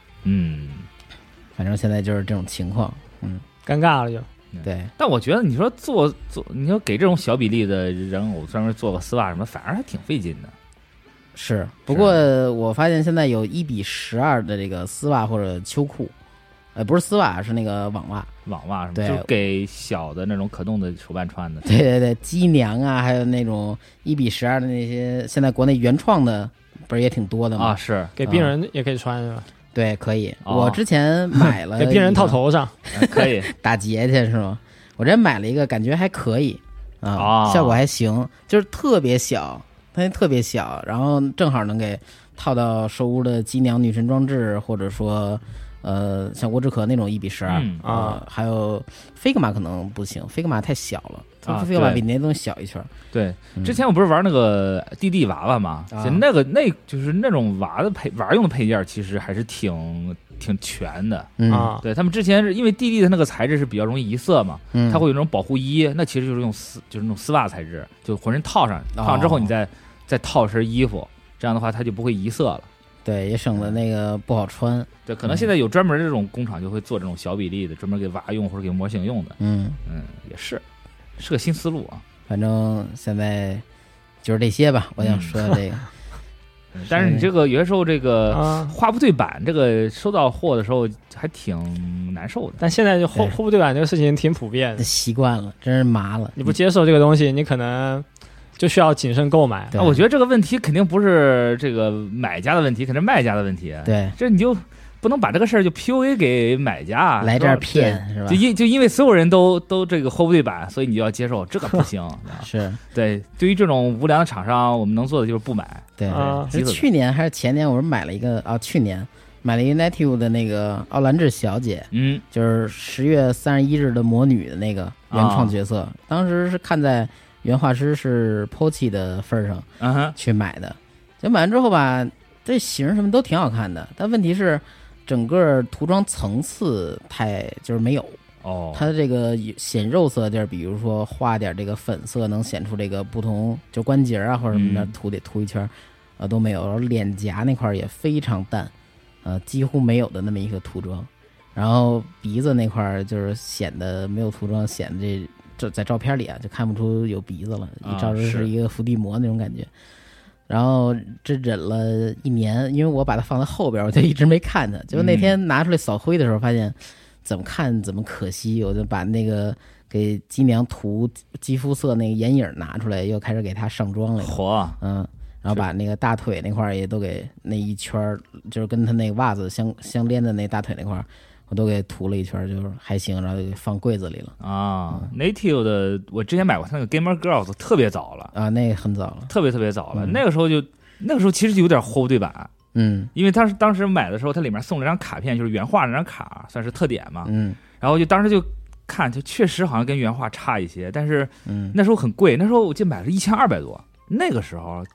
反正现在就是这种情况， 尴尬了就。 对， 但我觉得你说做，你说给这种小比例的人偶专门做个丝袜什么，反而还挺费劲的。 是，不过我发现现在有1:12的这个丝袜或者秋裤，不是丝袜，是那个网袜。 网袜是吗？ 对， 就给小的那种可动的手办穿的。 对对对，机娘啊，还有那种1:12的那些，现在国内原创的不是也挺多的吗？ 啊，是给病人也可以穿是吧？ 对，可以。我之前买了给病人套头上， 可以打结去是吗？我之前买了一个，感觉还可以啊，效果还行，就是特别小，它特别小，然后正好能给套到兽屋的机娘女神装置，或者说像沃之可那种1:12还有菲格玛可能不行，菲格玛太小了，菲格玛比那东西小一圈。 对，之前我不是玩那个弟弟娃娃嘛，那就是那种娃用的配件，其实还是挺全的啊。 对，他们之前是因为弟弟的那个材质是比较容易移色嘛，它会有那种保护衣，那其实就是就是那种丝袜材质，就浑身套上之后你再套身衣服，这样的话它就不会移色了。 对，也省得那个不好穿。 对，可能现在有专门这种工厂就会做这种小比例的，专门给娃用或者给模型用的。也是个新思路啊。 反正现在就是这些吧，我想说的这个。 但是你这个有些时候这个画不对版，这个收到货的时候还挺难受的。 但现在就货不对版这个事情挺普遍的， 习惯了，真是麻了。 你不接受这个东西，你可能就需要谨慎购买。 我觉得这个问题肯定不是这个买家的问题，肯定是卖家的问题。 对， 这你就不能把这个事儿就 PUA 给买家， 来这儿骗是吧？ 就因为所有人都这个货不对版，所以你就要接受，这个不行。 是对，对于这种无良的厂商，我们能做的就是不买。 对，去年还是前年，我是买了一个去年买了一个 Native 的那个奥兰治小姐，就是10月31日的魔女的那个原创角色，当时是看在原画师是 Pochi 的份上去买的。就买完之后吧，这型什么都挺好看的，但问题是整个涂装层次就是没有。它的这个显肉色地儿，比如说画点这个粉色，能显出这个不同，就关节啊或者什么的，涂一圈，都没有。然后脸颊那块也非常淡，几乎没有的那么一个涂装。然后鼻子那块就是显得没有涂装，显得这在照片里就看不出有鼻子了，一照就是一个伏地魔那种感觉。然后这忍了1年，因为我把它放在后边，我就一直没看它。结果那天拿出来扫灰的时候，发现怎么看怎么可惜，我就把那个给机娘涂肌肤色那个眼影拿出来，又开始给它上妆了。然后把那个大腿那块也都给那一圈，就是跟它那个袜子相连的那大腿那块，我都给涂了一圈，就是还行，然后就放柜子里了。 Native 的我之前买过它那个 Gamer Girls， 特别早了那个很早了， 特别早了。那个时候其实就有点货不对版。因为当时买的时候，它里面送了张卡片，就是原画那张卡，算是特点嘛。然后当时就看，就确实好像跟原画差一些，但是那时候很贵，那时候我记得买了1200多，那个时候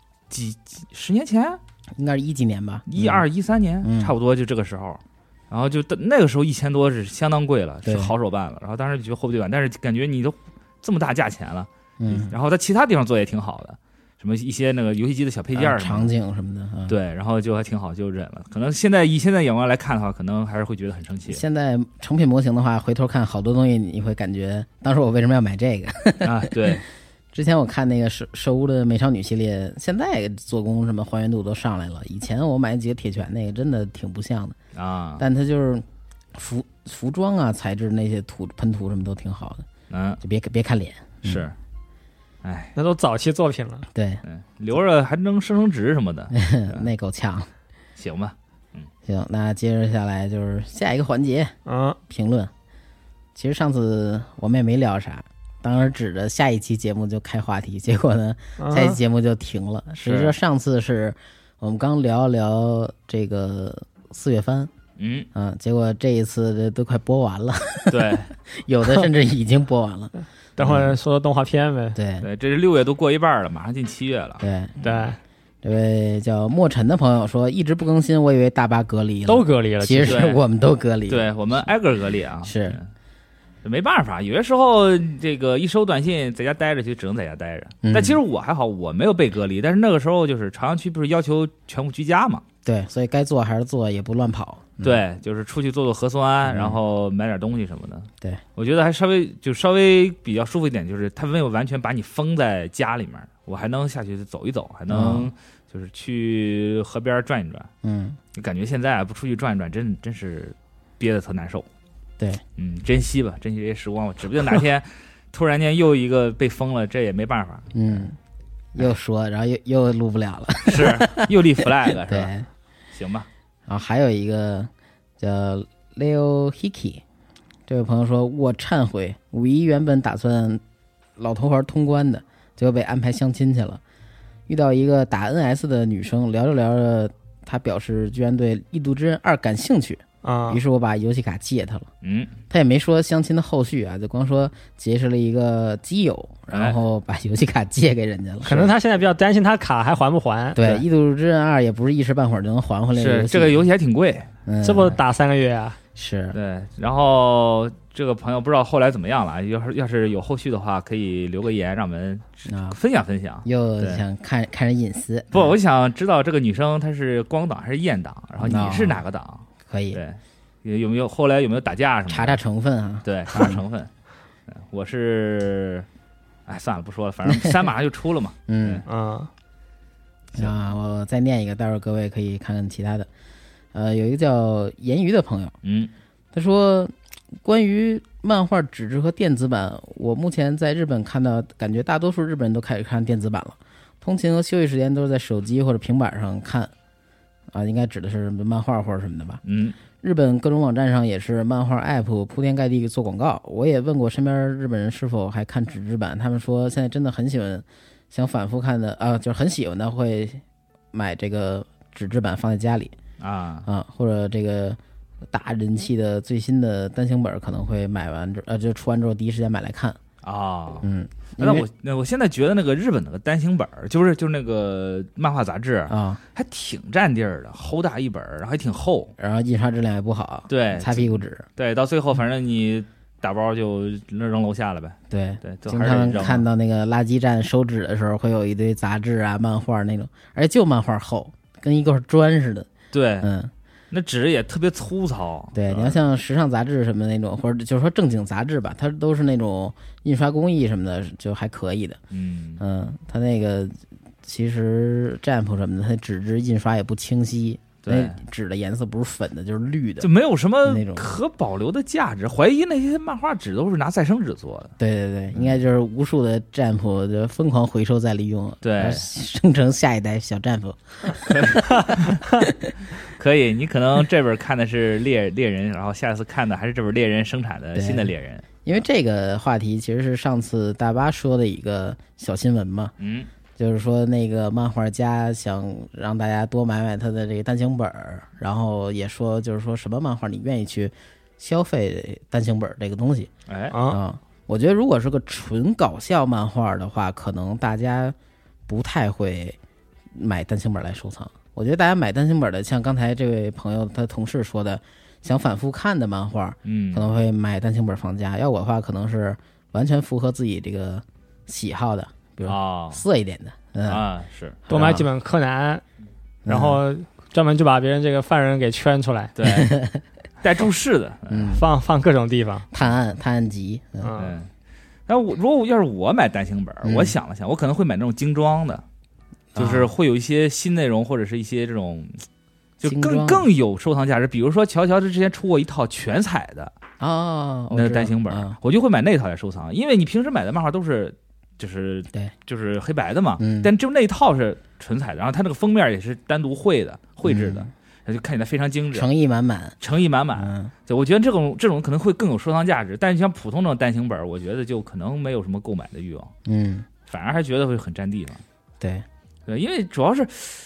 10年前， 应该是10几年吧 ，12、13年，差不多就这个时候。然后就那个时候1000多是相当贵了，是好手办了。然后当时就觉得货不对版，但是感觉你都这么大价钱了，然后在其他地方做也挺好的，什么一些那个游戏机的小配件场景什么的， 对，然后就还挺好，就忍了。可能以现在眼光来看的话，可能还是会觉得很生气。 现在成品模型的话，回头看好多东西，你会感觉当时我为什么要买这个啊？对。 之前我看那个寿屋的美少女系列，现在做工什么还原度都上来了。以前我买几个铁拳那个真的挺不像的啊， 但它就是服装啊材质那些喷涂什么都挺好的，就别看脸是，哎， 那都早期作品了， 对， 留着还能升值什么的， 那够呛， 行吧， 行，那接着下来就是下一个环节，评论。其实上次我们也没聊啥。当时指着下一期节目就开话题，结果呢，下一期节目就停了。实际上上次是我们刚聊这个4月番，结果这一次都快播完了， 对， 有的甚至已经播完了。 等会儿说动画片呗， 对， 这是6月都过一半了，马上进7月了。 对， 这位叫莫尘的朋友说一直不更新，我以为大巴隔离了， 都隔离了， 其实我们都隔离了， 对，我们挨个隔离啊， 是。 没办法，有些时候这个一收短信在家待着就只能在家待着，但其实我还好，我没有被隔离，但是那个时候就是朝阳区不是要求全部居家嘛， 对，所以该做还是做，也不乱跑， 对，就是出去做核酸，然后买点东西什么的， 对， 我觉得还稍微比较舒服一点，就是他没有完全把你封在家里面，我还能下去走一走，还能就是去河边转一转，就感觉现在不出去转一转真是憋得特难受。 对， 珍惜吧，珍惜这些时光吧，指不定哪天突然间又一个被封了，这也没办法。 又说，然后又录不了了， 是又立 flag 是吧？ 对， 行吧。 然后还有一个叫 Leo Hiki， 这位朋友说，我忏悔，5·1原本打算老头环通关的，结果被安排相亲去了，遇到一个打 NS 的女生，聊着聊着，她表示居然对《异度之刃2》感兴趣。于是我把游戏卡借他了，他也没说相亲的后续啊，就光说结识了一个基友，然后把游戏卡借给人家了。 可能他现在比较担心他卡还还不还。 对，异度之刃2也不是一时半会儿就能还回来的游戏， 是这个游戏还挺贵， 这不打3个月啊？ 是对。然后这个朋友不知道后来怎么样了，要是有后续的话，可以留个言让我们分享分享。 又想看人隐私， 不，我想知道这个女生她是光党还是艳党，然后你是哪个党？ 可以， 对，后来有没有打架什么的？ 查成分啊， 对，查成分。我是，算了，不说了，反正3马上就出了嘛。 我再念一个，待会儿各位可以看看其他的。有一个叫言鱼的朋友，他说关于漫画纸质和电子版，我目前在日本看到，感觉大多数日本人都开始看电子版了，通勤和休息时间都是在手机或者平板上看。应该指的是漫画或者什么的吧。日本各种网站上也是漫画 app 铺天盖地做广告。我也问过身边日本人是否还看纸质版，他们说现在真的很喜欢，想反复看的就是很喜欢的会买这个纸质版放在家里或者这个大人气的最新的单行本可能会买完就出完之后第一时间买来看那我现在觉得那个日本那个单行本就是那个漫画杂志还挺占地儿的，齁大一本，然后还挺厚， 然后印刷质量也不好， 对， 擦屁股纸， 对，到最后反正你打包就扔楼下了呗。 对，经常看到那个垃圾站收纸的时候，会有一堆杂志漫画那种，而且就漫画厚，跟一块砖似的。 对，那纸也特别粗糙。 对，你要像时尚杂志什么的那种，或者就是说正经杂志吧，它都是那种印刷工艺什么的就还可以的。它那个其实 Jump 什么的，它纸质印刷也不清晰，那纸的颜色不是粉的，就是绿的， 就没有什么可保留的价值。怀疑那些漫画纸都是拿再生纸做的。 对，应该就是无数的 Jump 就疯狂回收再利用， 对， 生成下一代小 Jump。 可以，你可能这本看的是猎人，然后下次看的还是这本猎人生产的新的猎人。 因为这个话题其实是上次大巴说的一个小新闻嘛，就是说那个漫画家想让大家多买他的这个单行本，然后也说就是说什么漫画你愿意去消费单行本这个东西。我觉得如果是个纯搞笑漫画的话，可能大家不太会买单行本来收藏。我觉得大家买单行本的，像刚才这位朋友他同事说的，想反复看的漫画，可能会买单行本放家。要我的话，可能是完全符合自己这个喜好的，比如色一点的， 是多买几本柯南，然后专门就把别人这个犯人给圈出来， 对，带注释的， 放各种地方， 探案集， 但如果要是我买单行本，我想了想，我可能会买那种精装的，就是会有一些新内容或者是一些这种。就更有收藏价值，比如说乔之前出过一套全彩的那个单行本，我就会买那套来收藏，因为你平时买的漫画都是就是黑白的嘛，但就那套是纯彩的，然后它那个封面也是单独绘制的，就看起来非常精致， 诚意满满。 对，我觉得这种可能会更有收藏价值，但是像普通这种单行本，我觉得就可能没有什么购买的欲望，反而还觉得会很占地方。 对， 因为主要是。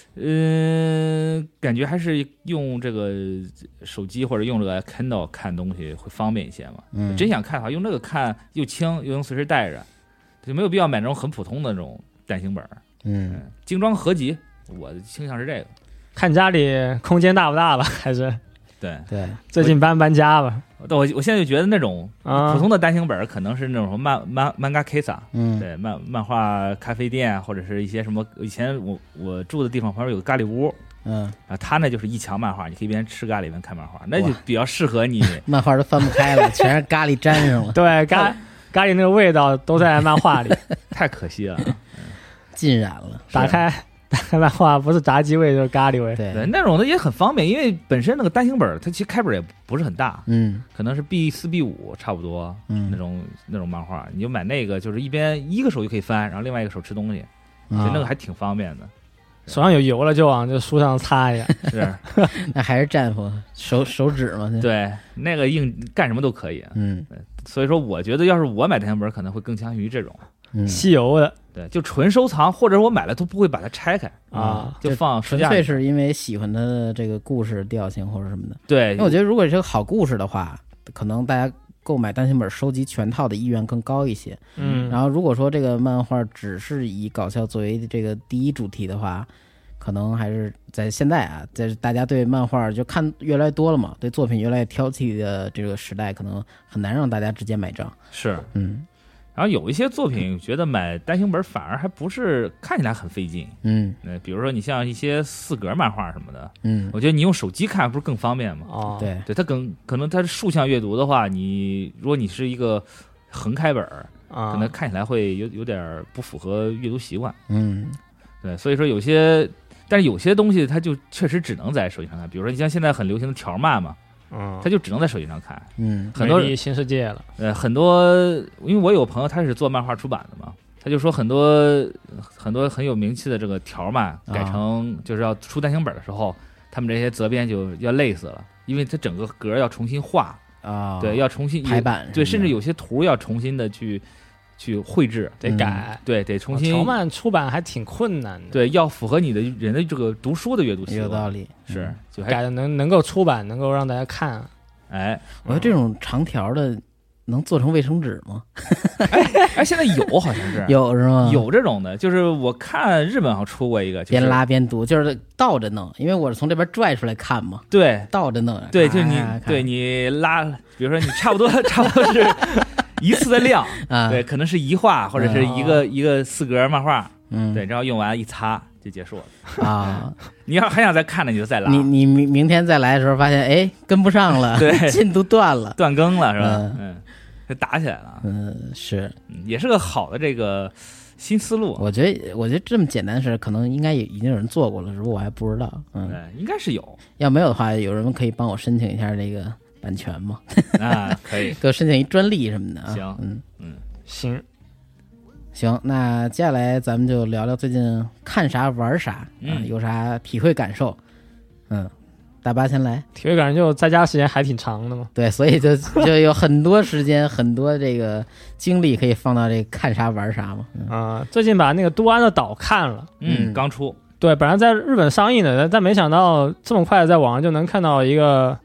感觉还是用这个手机或者用这个 Kindle 看东西会方便一些嘛。真想看的话，用这个看又轻又能随时带着，就没有必要买那种很普通的那种单行本。精装合集，我的倾向是这个。 看家里空间大不大吧，还是对， 最近搬家吧。 我现在就觉得那种普通的单行本可能是那种漫画 Kissa，对，漫画咖啡店，或者是一些什么。以前我住的地方旁边有个咖喱屋，他那就是一墙漫画，你可以边吃咖喱边看漫画，那就比较适合你。 漫画都翻不开了，全是咖喱沾上了。 对，咖喱那个味道都在漫画里， 太可惜了， 浸染了。 打开漫画不是炸鸡味就是咖喱味， 对，那种的也很方便，因为本身那个单行本它其实开本也不是很大，可能是 B4、B5 差不多，那种漫画，你就买那个，就是一个手就可以翻，然后另外一个手吃东西，所以那个还挺方便的。 手上有油了就往这书上擦一下， 是， 那还是战斧手指嘛？ 对，那个硬干什么都可以，所以说我觉得要是我买单行本，可能会更倾向于这种吸油的。 对，就纯收藏，或者我买了都不会把它拆开就放书架里。 纯粹是因为喜欢它的这个故事调性或者什么的。 对， 因为我觉得如果是个好故事的话，可能大家购买单行本收集全套的意愿更高一些。然后如果说这个漫画只是以搞笑作为这个第一主题的话，可能还是在现在在大家对漫画就看越来越多了嘛，对作品越来越挑剔的这个时代，可能很难让大家直接买账。 是，然后有一些作品，觉得买单行本反而还不是看起来很费劲。比如说你像一些4格漫画什么的，我觉得你用手机看不是更方便吗？ 对， 它可能它是竖向阅读的话，如果你是一个横开本，可能看起来会有点不符合阅读习惯。对，所以说但是有些东西它就确实只能在手机上看，比如说你像现在很流行的条漫嘛。他就只能在手机上看，很多新世界了， 很多，因为我有朋友他是做漫画出版的嘛，他就说很多很有名气的这个条漫改成就是要出单行本的时候，他们这些责编就要累死了，因为他整个格要重新画对，要重新排版， 对，甚至有些图要重新的去绘制， 得改， 对，得重新。 条漫出版还挺困难的， 对，要符合你的人的这个读书的阅读习惯， 有道理， 是，就改的能够出版，能够让大家看。 我觉得这种长条的能做成卫生纸吗？ 现在有，好像是有是吗？ 有这种的，就是我看日本好像出过一个， 边拉边读，就是倒着弄，因为我是从这边拽出来看嘛。 对， 倒着弄。 对，就你拉，比如说你差不多是一次的量对，可能是一画或者是一个4格漫画，对，然后用完一擦就结束了你要还想再看呢，你就再拉。 你明天再来的时候发现，跟不上了， 对， 进度断更了，是吧？就打起来了。 是， 也是个好的这个新思路。 我觉得这么简单的事，可能应该已经有人做过了，只不过我还不知道。 应该是有。要没有的话，有人可以帮我申请一下这个版权吗？ 可以， 给我申请一专利什么的行。 行，那接下来咱们就聊聊最近看啥玩啥，有啥体会感受。大巴先来。 体会感受，在家时间还挺长的嘛。 对，所以就有很多时间，很多这个精力可以放到这个看啥玩啥嘛。 最近把那个都安的岛看了， 刚出。 对，本来在日本上映的，但没想到这么快在网上就能看到一个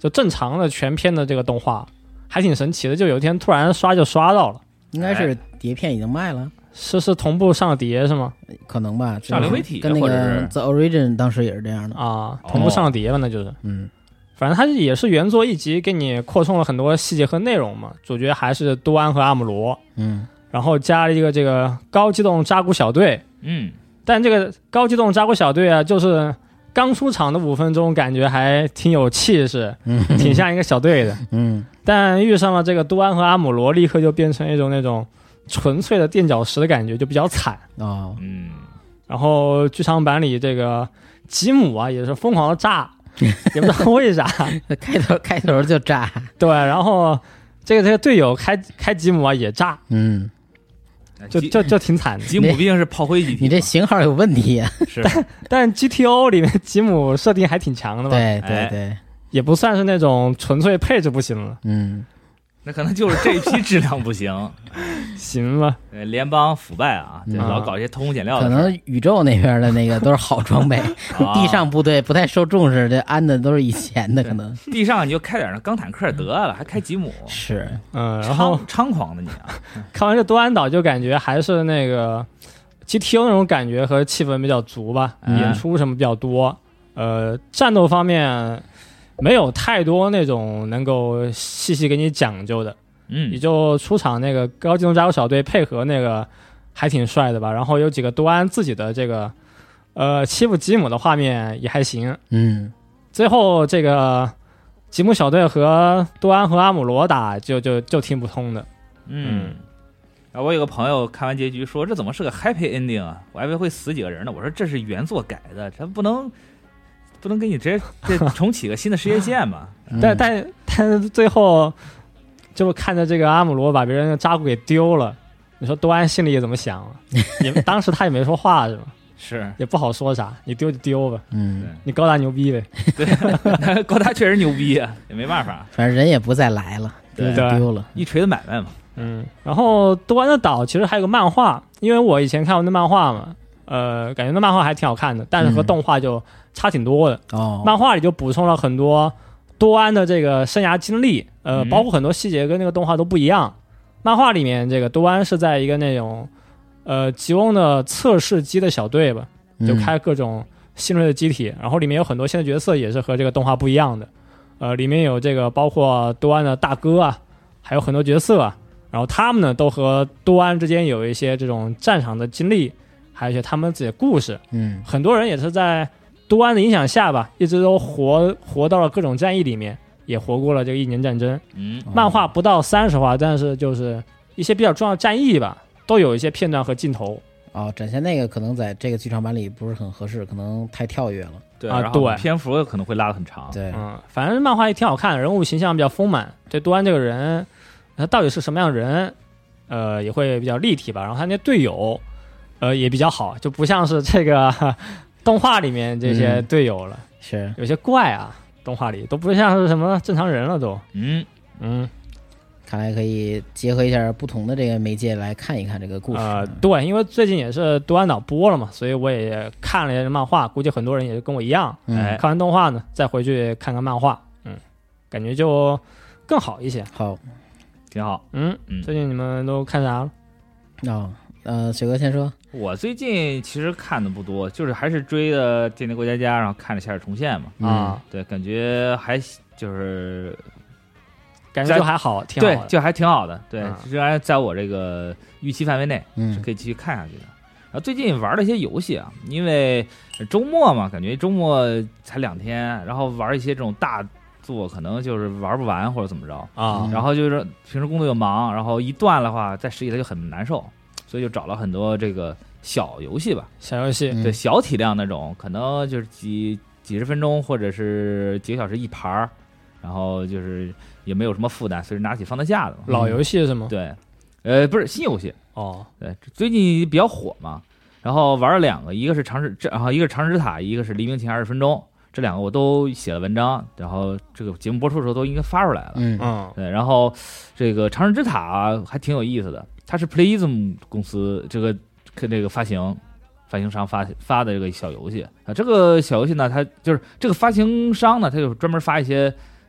就正常的全篇的这个动画，还挺神奇的。就有一天突然刷到了， 应该是碟片已经卖了， 是同步上碟是吗？ 可能吧， 上流媒体跟那个 The Origin 当时也是这样的啊，同步上碟了那就是。反正它也是原作一集给你扩充了很多细节和内容嘛，主角还是多安和阿姆罗，然后加了一个这个高机动扎古小队，但这个高机动扎古小队啊，就是刚出场的5分钟，感觉还挺有气势，挺像一个小队的，但遇上了这个多安和阿姆罗，立刻就变成一种那种纯粹的垫脚石的感觉，就比较惨哦， 然后剧场版里这个吉姆啊，也是疯狂的炸。也不知道为啥开头就炸， 对，然后这个队友开吉姆啊也炸，就挺惨的。 吉姆毕竟是炮灰机体， 你这型号有问题啊。 是， 但 GTO 里面吉姆设定还挺强的嘛， 对， 也不算是那种纯粹配置不行了， 那可能就是这一批质量不行， 行吧？ 联邦腐败啊，老搞一些偷工减料的。 可能宇宙那边的那个都是好装备，地上部队不太受重视，这安的都是以前的，可能地上你就开点那钢坦克得了，还开吉姆， 是， 然后猖狂的你啊！ 看完这多安岛就感觉还是那个 GTO 那种感觉和气氛比较足吧，演出什么比较多，战斗方面。没有太多那种能够细细给你讲究的，也就出场那个高机动扎古小队配合那个还挺帅的吧，然后有几个多安自己的这个欺负吉姆的画面也还行，最后这个吉姆小队和多安和阿姆罗打就挺不通的， 我有个朋友看完结局说这怎么是个 happy ending 啊，我还以为会死几个人呢，我说这是原作改的，这不能给你直接重启个新的世界线嘛？ 但最后就看着这个阿姆罗把别人的扎古给丢了，你说多安心里怎么想？当时他也没说话是吧？ 是， 也不好说啥，你丢就丢吧，你高达牛逼呗， 对，高达确实牛逼啊，也没办法， 反正人也不再来了，丢了， 一锤子买卖嘛。 然后多安的岛其实还有个漫画，因为我以前看过那漫画嘛，感觉那漫画还挺好看的，但是和动画就差挺多的。漫画里就补充了很多多安的这个生涯经历，包括很多细节跟那个动画都不一样。漫画里面这个多安是在一个那种吉翁的测试机的小队吧，就开各种新锐的机体，然后里面有很多新的角色也是和这个动画不一样的。里面有这个包括多安的大哥啊，还有很多角色啊，然后他们呢都和多安之间有一些这种战场的经历，还有一些他们自己的故事。很多人也是在多安的影响下吧，一直都活到了各种战役里面，也活过了这个1年战争。漫画不到30话，但是就是一些比较重要的战役吧，都有一些片段和镜头。 展现那个可能在这个剧场版里不是很合适，可能太跳跃了。 对啊，对，篇幅可能会拉得很长。 对， 反正漫画也挺好看，人物形象比较丰满。对多安这个人，他到底是什么样的人，也会比较立体吧。然后他那队友，也比较好，就不像是这个动画里面这些队友了， 是有些怪啊，动画里都不像是什么正常人了都。 看来可以结合一下不同的这个媒介来看一看这个故事。 对，因为最近也是多安岛播了嘛，所以我也看了一下漫画，估计很多人也是跟我一样，看完动画呢再回去看看漫画，感觉就更好一些。 好， 挺好。 最近你们都看啥了？ 雪哥先说。 我最近其实看的不多，就是还是追的《间谍过家家》，然后看了《夏日重现》嘛。对，感觉还就是感觉就还好，挺好的， 对，就还挺好的。对，仍然在我这个预期范围内，是可以继续看下去的。然后最近玩了一些游戏啊，因为周末嘛，感觉周末才2天，然后玩一些这种大作可能就是玩不完或者怎么着啊。然后就是平时工作又忙，然后一断的话，再拾起来就很难受。所以就找了很多这个小游戏吧， 小游戏， 对，小体量那种，可能就是几十分钟或者是几个小时一盘，然后就是也没有什么负担，随时拿起放得下的。 老游戏是吗？ 对，不是新游戏哦， 对，最近比较火嘛，然后玩了2个，一个是然后一个是长生之塔，一个是黎明前20分钟，这2个我都写了文章，然后这个节目播出的时候都应该发出来了。对，然后这个长生之塔还挺有意思的。它是 Playism 公司这个发行商发的这个小游戏啊。这个小游戏呢，它就是这个发行商呢，它就专门发一些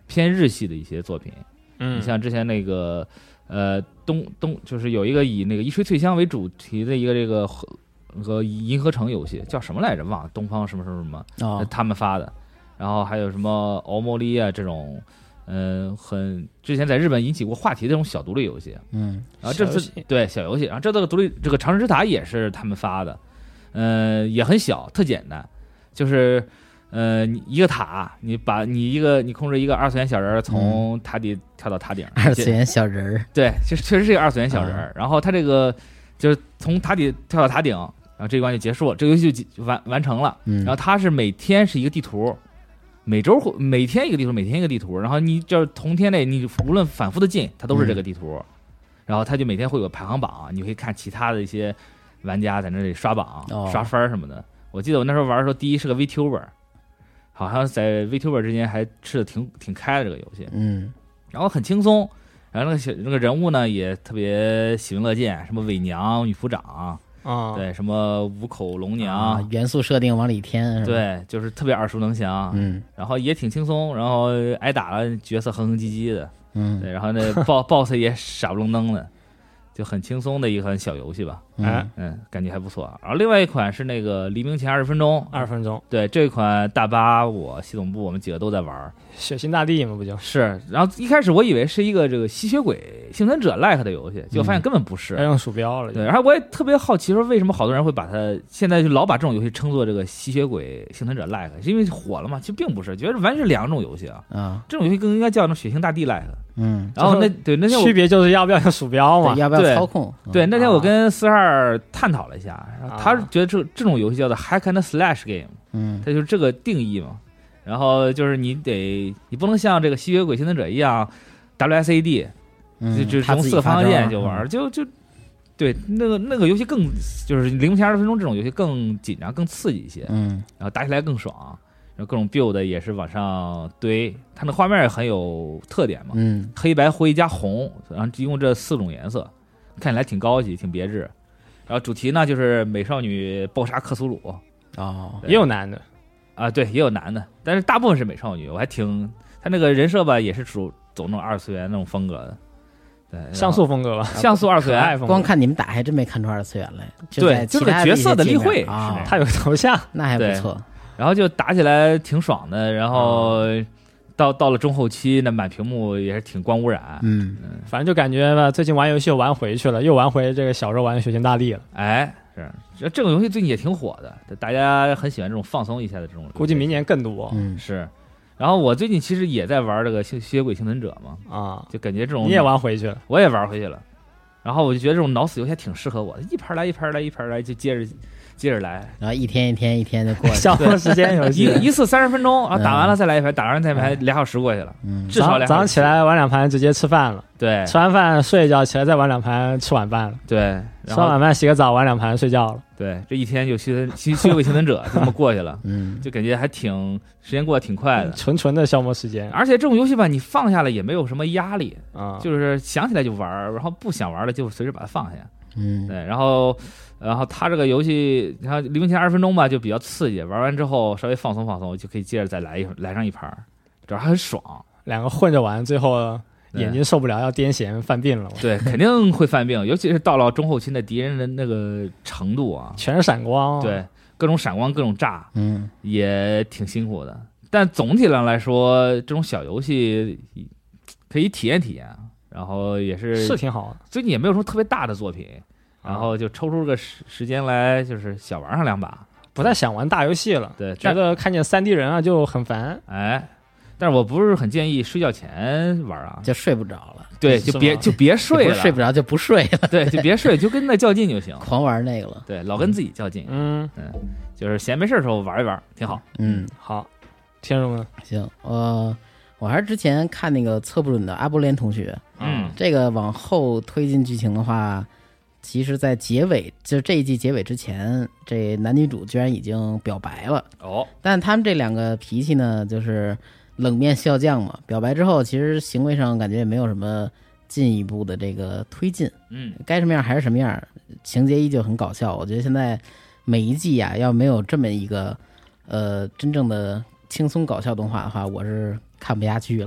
偏日系的一些作品。 嗯， 你像之前那个东就是有一个以那个一吹翠香为主题的一个这个和银河城游戏叫什么来着？忘了，东方什么什么什么，他们发的。然后还有什么欧莫利啊这种，很之前在日本引起过话题的这种小独立游戏。然后这次对小游戏，然后这个独立这个长生之塔也是他们发的，也很小，特简单，就是你一个塔，你控制一个二次元小人从塔底跳到塔顶， 二次元小人儿， 对，确实是一个二次元小人。然后他这个就是从塔底跳到塔顶，然后这一关就结束了，这个游戏就完成了。然后它是每天是一个地图，每天一个地图，每天一个地图。然后你就是同天内，你无论反复的进，它都是这个地图。然后它就每天会有排行榜，你会看其他的一些玩家在那里刷榜、刷分什么的。我记得我那时候玩的时候，第一是个 VTuber， 好像在 VTuber 之间还吃的挺开的这个游戏。然后很轻松，然后那个人物呢也特别喜闻乐见，什么伪娘、女仆长。对，什么五口龙娘， 元素设定往里添， 对，就是特别耳熟能详，然后也挺轻松，然后挨打了角色哼哼唧唧的，对，然后那boss 也傻不愣登的，就很轻松的一款小游戏吧，感觉还不错。然后另外一款是那个黎明前20分钟，对，这款大巴我系统部我们几个都在玩， 血腥大地嘛，不就是？ 然后一开始我以为是一个这个吸血鬼幸存者 like 的游戏，结果发现根本不是， 要用鼠标了。 对，然后我也特别好奇，说为什么好多人会把它现在就老把这种游戏称作这个吸血鬼幸存者 like， 是因为火了嘛？其实并不是，觉得完全是两种游戏啊。这种游戏更应该叫那种血腥大地 like。然后那天区别就是要不要用鼠标嘛， 要不要操控？ 对，那天我跟42探讨了一下，他觉得这种游戏叫做 hack and slash game，它就是这个定义嘛。然后就是你不能像这个吸血鬼幸存者一样 WSAD，就用4个方向键就玩，就对那个游戏更就是0分前20分钟这种游戏更紧张更刺激一些，然后打起来更爽，然后各种 build 也是往上堆，它那画面也很有特点嘛，黑白灰加红，然后一共这4种颜色，看起来挺高级挺别致。然后主题呢就是美少女暴杀克苏鲁， 也有男的。 对，也有男的，但是大部分是美少女。他那个人设吧，也是走那种二次元那种风格的，对， 像素风格吧， 像素二次元。 光看你们打还真没看出二次元来。 对，就是角色的例会， 他有头像， 那还不错。 然后就打起来挺爽的，然后到了中后期，那满屏幕也是挺光污染。 反正就感觉吧，最近玩游戏又玩回去了，又玩回这个小时候玩的血腥大地了。 是这种游戏最近也挺火的，大家很喜欢这种放松一下的这种。 估计明年更多。 是。然后我最近其实也在玩这个吸血鬼幸存者嘛，就感觉这种你也玩回去了， 我也玩回去了。然后我就觉得这种脑死游戏还挺适合我的，一盘来就接着来， 然后一天就过去， 消磨时间游戏， 一次30分钟，然后打完了再来一盘，打完再来2小时过去了，至少2小时。 早上起来玩2盘，直接吃饭了。 对， 吃完饭睡一觉，起来再玩2盘，吃晚饭了。 对， 吃完晚饭洗个澡，玩2盘睡觉了。 对，这一天就吸血鬼幸存者就这么过去了，就感觉还时间过得挺快的， 纯的消磨时间。 而且这种游戏吧，你放下了也没有什么压力就是想起来就玩，然后不想玩了就随时把它放下。对，然后他这个游戏，你看黎明前20分钟吧，就比较刺激，玩完之后稍微放松，就可以接着再来上一盘，主要还很爽。 两个混着玩，最后眼睛受不了要癫痫犯病了。 对，肯定会犯病，尤其是到了中后期的敌人的那个程度全是闪光。 对，各种闪光，各种炸，也挺辛苦的。但总体上来说，这种小游戏可以体验体验，然后也是挺好的。 最近也没有什么特别大的作品，然后就抽出个时间来，就是小玩上2把。 不太想玩大游戏了， 对， 觉得看见3D 人就很烦。 但是我不是很建议睡觉前玩就睡不着了。 对，就别睡了， 睡不着就不睡了。 对，就别睡，就跟那较劲就行， 狂玩那个了。 对，老跟自己较劲。就是闲没事的时候玩一玩，挺好。 好，天荣呢？ 行，我还是之前看那个测不准的阿波连同学。这个往后推进剧情的话，其实在结尾，就是这一季结尾之前，这男女主居然已经表白了。但他们这2个脾气呢，就是冷面笑匠嘛。表白之后，其实行为上感觉也没有什么进一步的这个推进。该什么样还是什么样，情节依旧很搞笑。我觉得现在每一季要没有这么一个真正的轻松搞笑动画的话，我是看不下去了。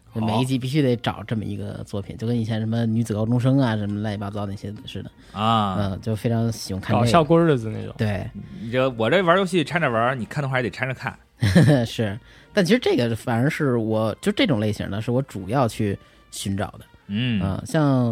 就每一集必须得找这么一个作品，就跟以前什么女子高中生啊什么乱七八糟那些似的啊， 就非常喜欢看这个搞笑过日子那种。 对， 我这玩游戏掺着玩，你看动画也得掺着看。 是，但其实这个反而是我就这种类型的是我主要去寻找的。像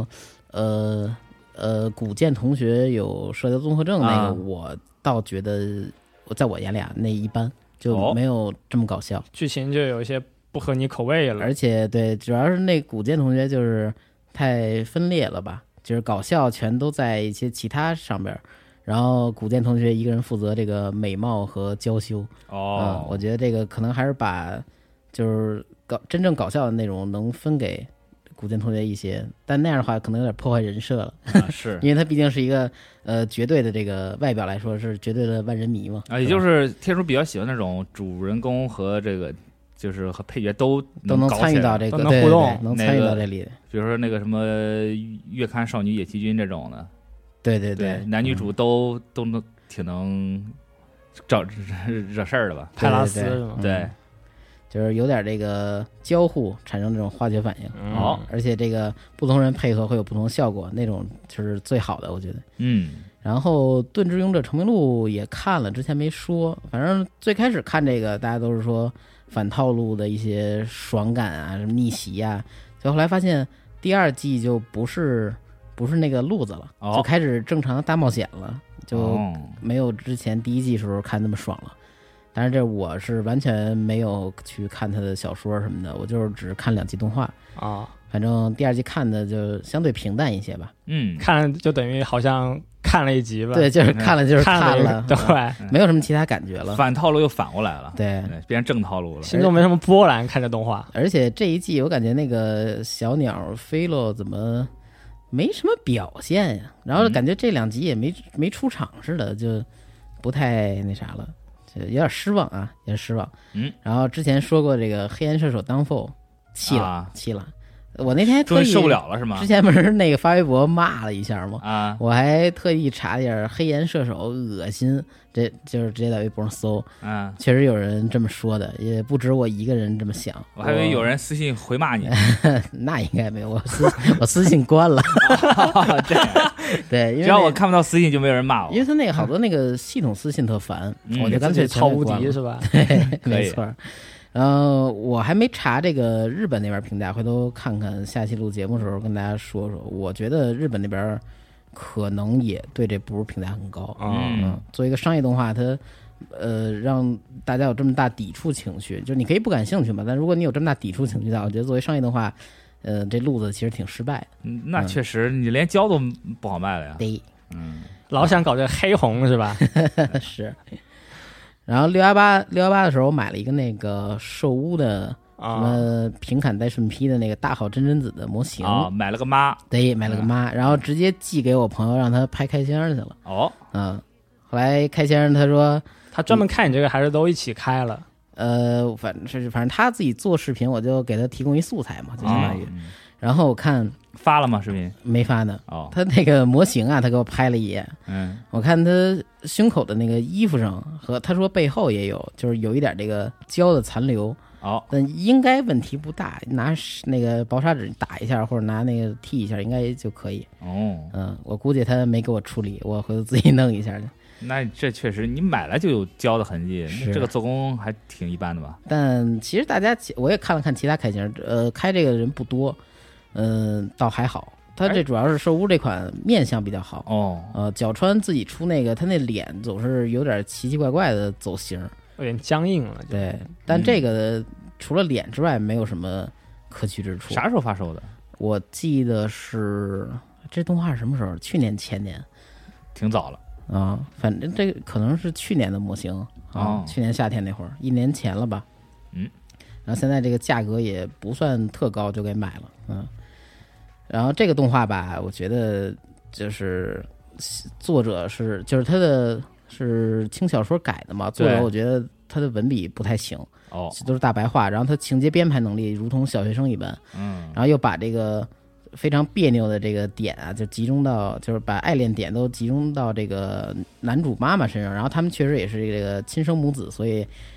古剑同学有社交综合症那个，我倒觉得在我眼里那一般，就没有这么搞笑， 剧情就有一些不合你口味了。 而且对，主要是那古剑同学就是太分裂了吧，就是搞笑全都在一些其他上边，然后古剑同学一个人负责这个美貌和娇羞。我觉得这个可能还是把就是真正搞笑的内容能分给古剑同学一些，但那样的话可能有点破坏人设了。 是因为他毕竟是一个绝对的这个外表来说是绝对的万人迷嘛。 也就是天叔比较喜欢那种主人公和这个就是和配角都能参与到这个， 都能互动， 对，能参与到这里。 比如说那个什么月刊少女野崎君这种的， 对， 男女主都能挺能惹事儿的吧？ 泰拉斯是吗？ 对。 就是有点这个交互产生这种化学反应，而且这个不同人配合会有不同的效果，那种就是最好的，我觉得。然后《盾之勇者成名录》也看了，之前没说，反正最开始看这个，大家都是说反套路的一些爽感啊，什么逆袭啊，就后来发现第2季就不是那个路子了，就开始正常的大冒险了，就没有之前第1季时候看那么爽了。但是这我是完全没有去看他的小说什么的，我就是只看2季动画啊。 反正第2季看的就相对平淡一些吧。 看就等于好像看了一集吧。 对，就是看了就是看了， 对， 没有什么其他感觉了。 反套路又反过来了， 对， 变成正套路了， 心中没什么波澜。看这动画， 而且这一季我感觉那个小鸟飞了怎么没什么表现呀？然后感觉这2集也没出场似的，就不太那啥了。有点失望啊，有点失望。然后之前说过这个黑岩射手当 f 气了。我那天特意受不了了是吗？ 之前不是那个发微博骂了一下吗？我还特意查了一下黑岩射手恶心，这就是直接在微博上搜。确实有人这么说的，也不止我一个人这么想。 我还以为有人私信回骂你。 那应该没有，我私信关了。对，因为只要我看不到私信就没有人骂我， 因为他那个好多那个系统私信特烦，我就干脆超无敌是吧？ 对，没错。我还没查这个日本那边评价，回头看看下期录节目的时候跟大家说说。我觉得日本那边可能也对这部评价很高。作为一个商业动画，它让大家有这么大抵触情绪，就你可以不感兴趣嘛，但如果你有这么大抵触情绪的话，我觉得作为商业动画，这路子其实挺失败的。 那确实，你连胶都不好卖了呀。 对， 老想搞这黑红是吧？ 是。然后618的时候，我买了一个那个兽屋的什么平砍带顺批的那个大好真子的模型买了个妈， 对，买了个妈，然后直接寄给我朋友，让他拍开箱去了。后来开箱他说他专门看你这个，还是都一起开了？ 反正他自己做视频，我就给他提供一素材嘛，就相当于。然后我看发了吗？视频没发呢。他那个模型啊，他给我拍了一眼。我看他胸口的那个衣服上和他说背后也有，就是有一点这个胶的残留。但应该问题不大，拿那个薄砂纸打一下，或者拿那个剔一下，应该就可以。我估计他没给我处理，我回头自己弄一下去。 那这确实，你买来就有胶的痕迹，这个做工还挺一般的吧？ 但其实大家我也看了看其他开箱，开这个人不多。倒还好，他这主要是兽屋这款面相比较好角川自己出那个，他那脸总是有点奇奇怪怪的走形， 有点僵硬了。 对，但这个除了脸之外没有什么可取之处。 啥时候发售的？ 我记得是这动画是什么时候？去年前年， 挺早了反正这个可能是去年的模型去年夏天那会儿，1年前了吧。然后现在这个价格也不算特高，就给买了。然后这个动画吧，我觉得就是作者就是他的是轻小说改的嘛，作者我觉得他的文笔不太行都是大白话，然后他情节编排能力如同小学生一般，然后又把这个非常别扭的这个点啊，就集中到就是把爱恋点都集中到这个男主妈妈身上，然后他们确实也是这个亲生母子，所以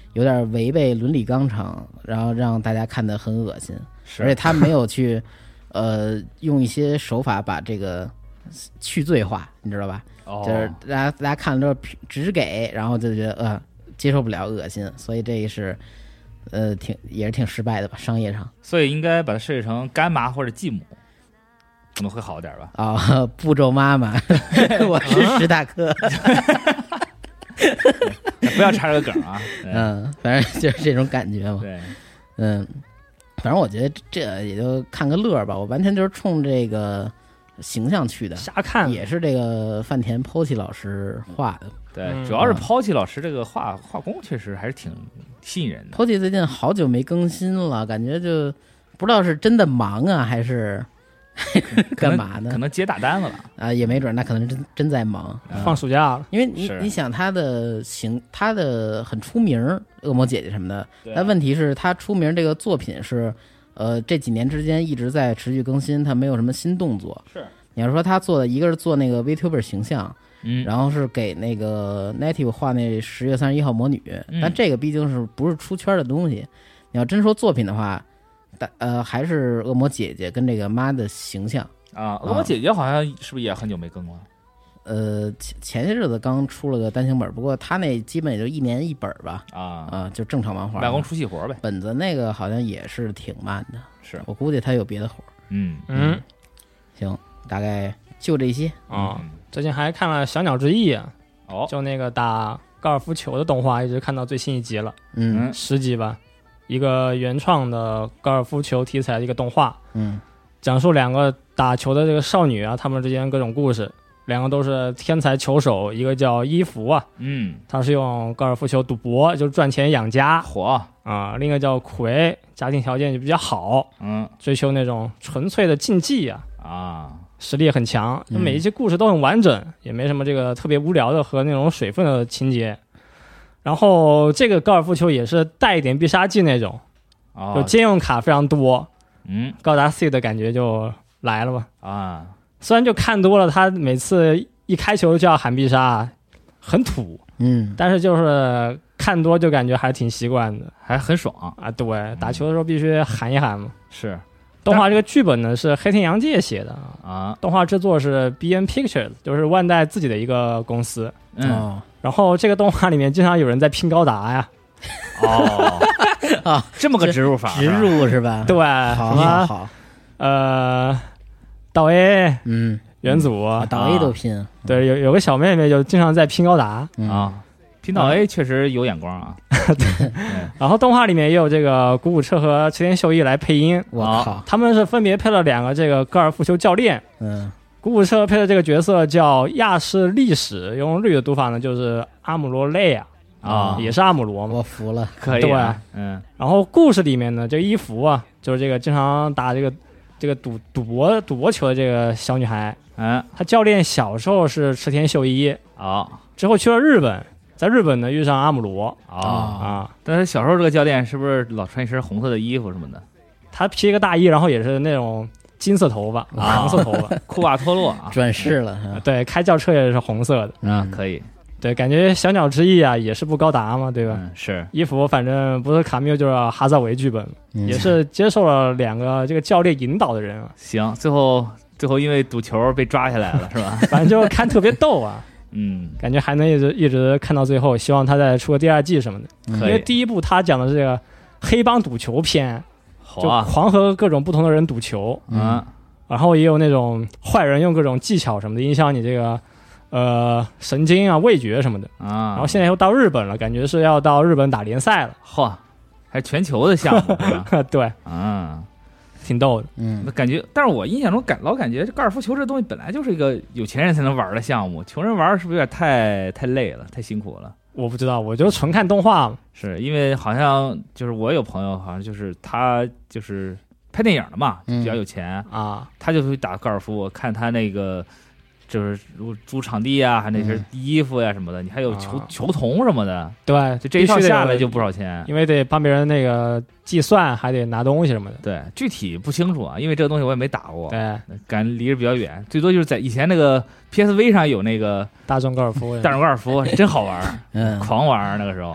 有点违背伦理纲常，然后让大家看得很恶心。 是， 而且他没有去用一些手法把这个去罪化，你知道吧？就是大家看了之后只给，然后就觉得接受不了，恶心，所以这是也是挺失败的吧，商业上。 所以应该把它设计成干妈或者继母，可能会好点吧？ 步骤妈妈，我是史塔克。 不要插这个梗啊！ 反正就是这种感觉嘛。 对， 反正我觉得这也就看个乐吧，我完全就是冲这个形象去的， 瞎看， 也是这个饭田抛弃老师画的。 对，主要是抛弃老师这个画工确实还是挺吸引人的。 抛弃最近好久没更新了，感觉就不知道是真的忙啊，还是干嘛呢？ 可能接大单了吧？ 也没准，那可能真在忙， 放暑假了。 因为你想他的很出名，恶魔姐姐什么的，但问题是他出名这个作品是，这几年之间一直在持续更新，他没有什么新动作。 是， 你要说他做的一个是做那个 VTuber 形象，然后是给那个 Native 画那10月31号魔女，但这个毕竟不是出圈的东西。你要真说作品的话，还是恶魔姐姐跟这个妈的形象啊。恶魔姐姐好像是不是也很久没更了？ 前些日子刚出了个单行本，不过他那基本也就1年1本吧。就正常漫画， 慢工出细活呗。 本子那个好像也是挺慢的， 是我估计他有别的活。行，大概就这些啊。最近还看了《小鸟之翼》啊，就那个打高尔夫球的动画，一直看到最新一集了，10集吧。一个原创的高尔夫球题材的一个动画，讲述2个打球的这个少女啊，她们之间各种故事。2个都是天才球手，一个叫伊芙啊，他是用高尔夫球赌博，就赚钱养家，另一个叫奎，家庭条件就比较好，追求那种纯粹的竞技实力也很强，每一集故事都很完整，也没什么这个特别无聊的和那种水分的情节。然后这个高尔夫球也是带一点必杀技那种，就兼用卡非常多，高达 C 的感觉就来了吧。虽然就看多了，他每次一开球就要喊必杀，很土，但是就是看多就感觉还是挺习惯的， 还很爽啊。对，打球的时候必须喊一喊嘛。 是。 动画这个剧本呢是黑田洋介写的动画制作是 BN Pictures， 就是万代自己的一个公司。然后这个动画里面经常有人在拼高达呀。 这么个植入法， 植入是吧？ 对， 好， 岛 A，元祖岛 A 都拼。 对，有个小妹妹就经常在拼高达拼岛 A 确实有眼光啊。 对，然后动画里面也有这个谷谷彻和池田秀一来配音。 我靠， 他们是分别配了2个这个高尔夫球教练。谷谷彻配的这个角色叫亚式历史，用日语的读法呢就是阿姆罗雷亚也是阿姆罗嘛。 我服了， 可以。 对，然后故事里面呢，这个伊芙啊，就是这个经常打这个赌博球的这个小女孩。她教练小时候是池田秀一之后去了日本。在日本呢遇上阿姆罗但是小时候这个教练是不是老穿一身红色的衣服什么的？ 他披一个大衣，然后也是那种金色头发、黄色头发， 库瓦托洛转世了。 对，开轿车也是红色的可以。 对，感觉小鸟之翼啊也是部高达嘛，对吧？ 是。 衣服反正不是卡缪就是哈萨维剧本，也是接受了2个这个教练引导的人行，最后因为赌球被抓下来了是吧？ 反正就看特别逗感觉还能一直看到最后，希望他再出个第2季什么的。因为第1部他讲的是这个黑帮赌球篇，就狂和各种不同的人赌球，然后也有那种坏人用各种技巧什么的影响你这个神经啊、味觉什么的然后现在又到日本了，感觉是要到日本打联赛了。 还全球的项目对挺逗的。 感觉，但是我印象中老感觉这高尔夫球这东西本来就是一个有钱人才能玩的项目，穷人玩是不是有点太累了，太辛苦了？ 我不知道，我就纯看动画嘛。 是因为好像就是我有朋友，好像就是他就是拍电影的嘛，就比较有钱他就会打高尔夫。我看他那个就是租场地啊，还那些衣服呀什么的，你还有球童什么的。 对， 就这一套下来就不少钱， 因为得帮别人那个计算，还得拿东西什么的。 对，具体不清楚因为这个东西我也没打过， 对， 感离着比较远，最多就是在以前那个 PSV 上有那个大众高尔夫， 真好玩，狂玩那个时候。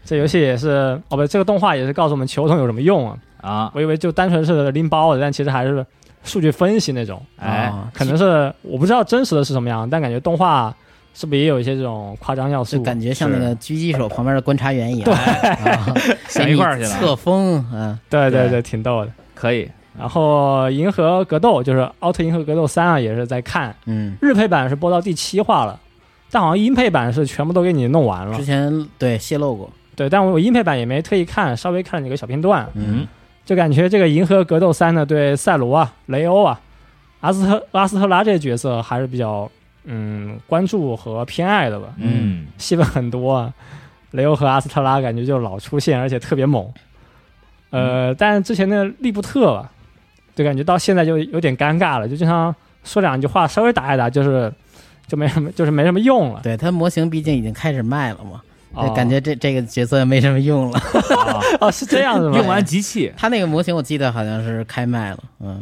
这游戏也是不，这个动画也是告诉我们球桶有什么用啊！我以为就单纯是拎包的，但其实还是数据分析那种。可能是我不知道真实的是什么样，但感觉动画是不是也有一些这种夸张要素？ 就感觉像那个狙击手旁边的观察员一样， 对， 想一块儿去了， 侧风， 对，挺逗的， 可以。 然后银河格斗就是奥特银河格斗3也是在看，日配版是播到第7话了，但好像英配版是全部都给你弄完了。 之前对泄露过， 对，但我英配版也没特意看，稍微看了几个小片段，就感觉这个银河格斗3呢，对赛罗雷欧阿斯特拉这些角色还是比较关注和偏爱的吧，戏份很多雷欧和阿斯特拉感觉就老出现，而且特别猛，但是之前的利布特吧，就感觉到现在就有点尴尬了，就经常说两句话，稍微打一打就没什么，就是没什么用了。 对，他模型毕竟已经开始卖了嘛，感觉这个角色没什么用了。 是这样子吗？ 用完即弃。 他那个模型我记得好像是开卖了，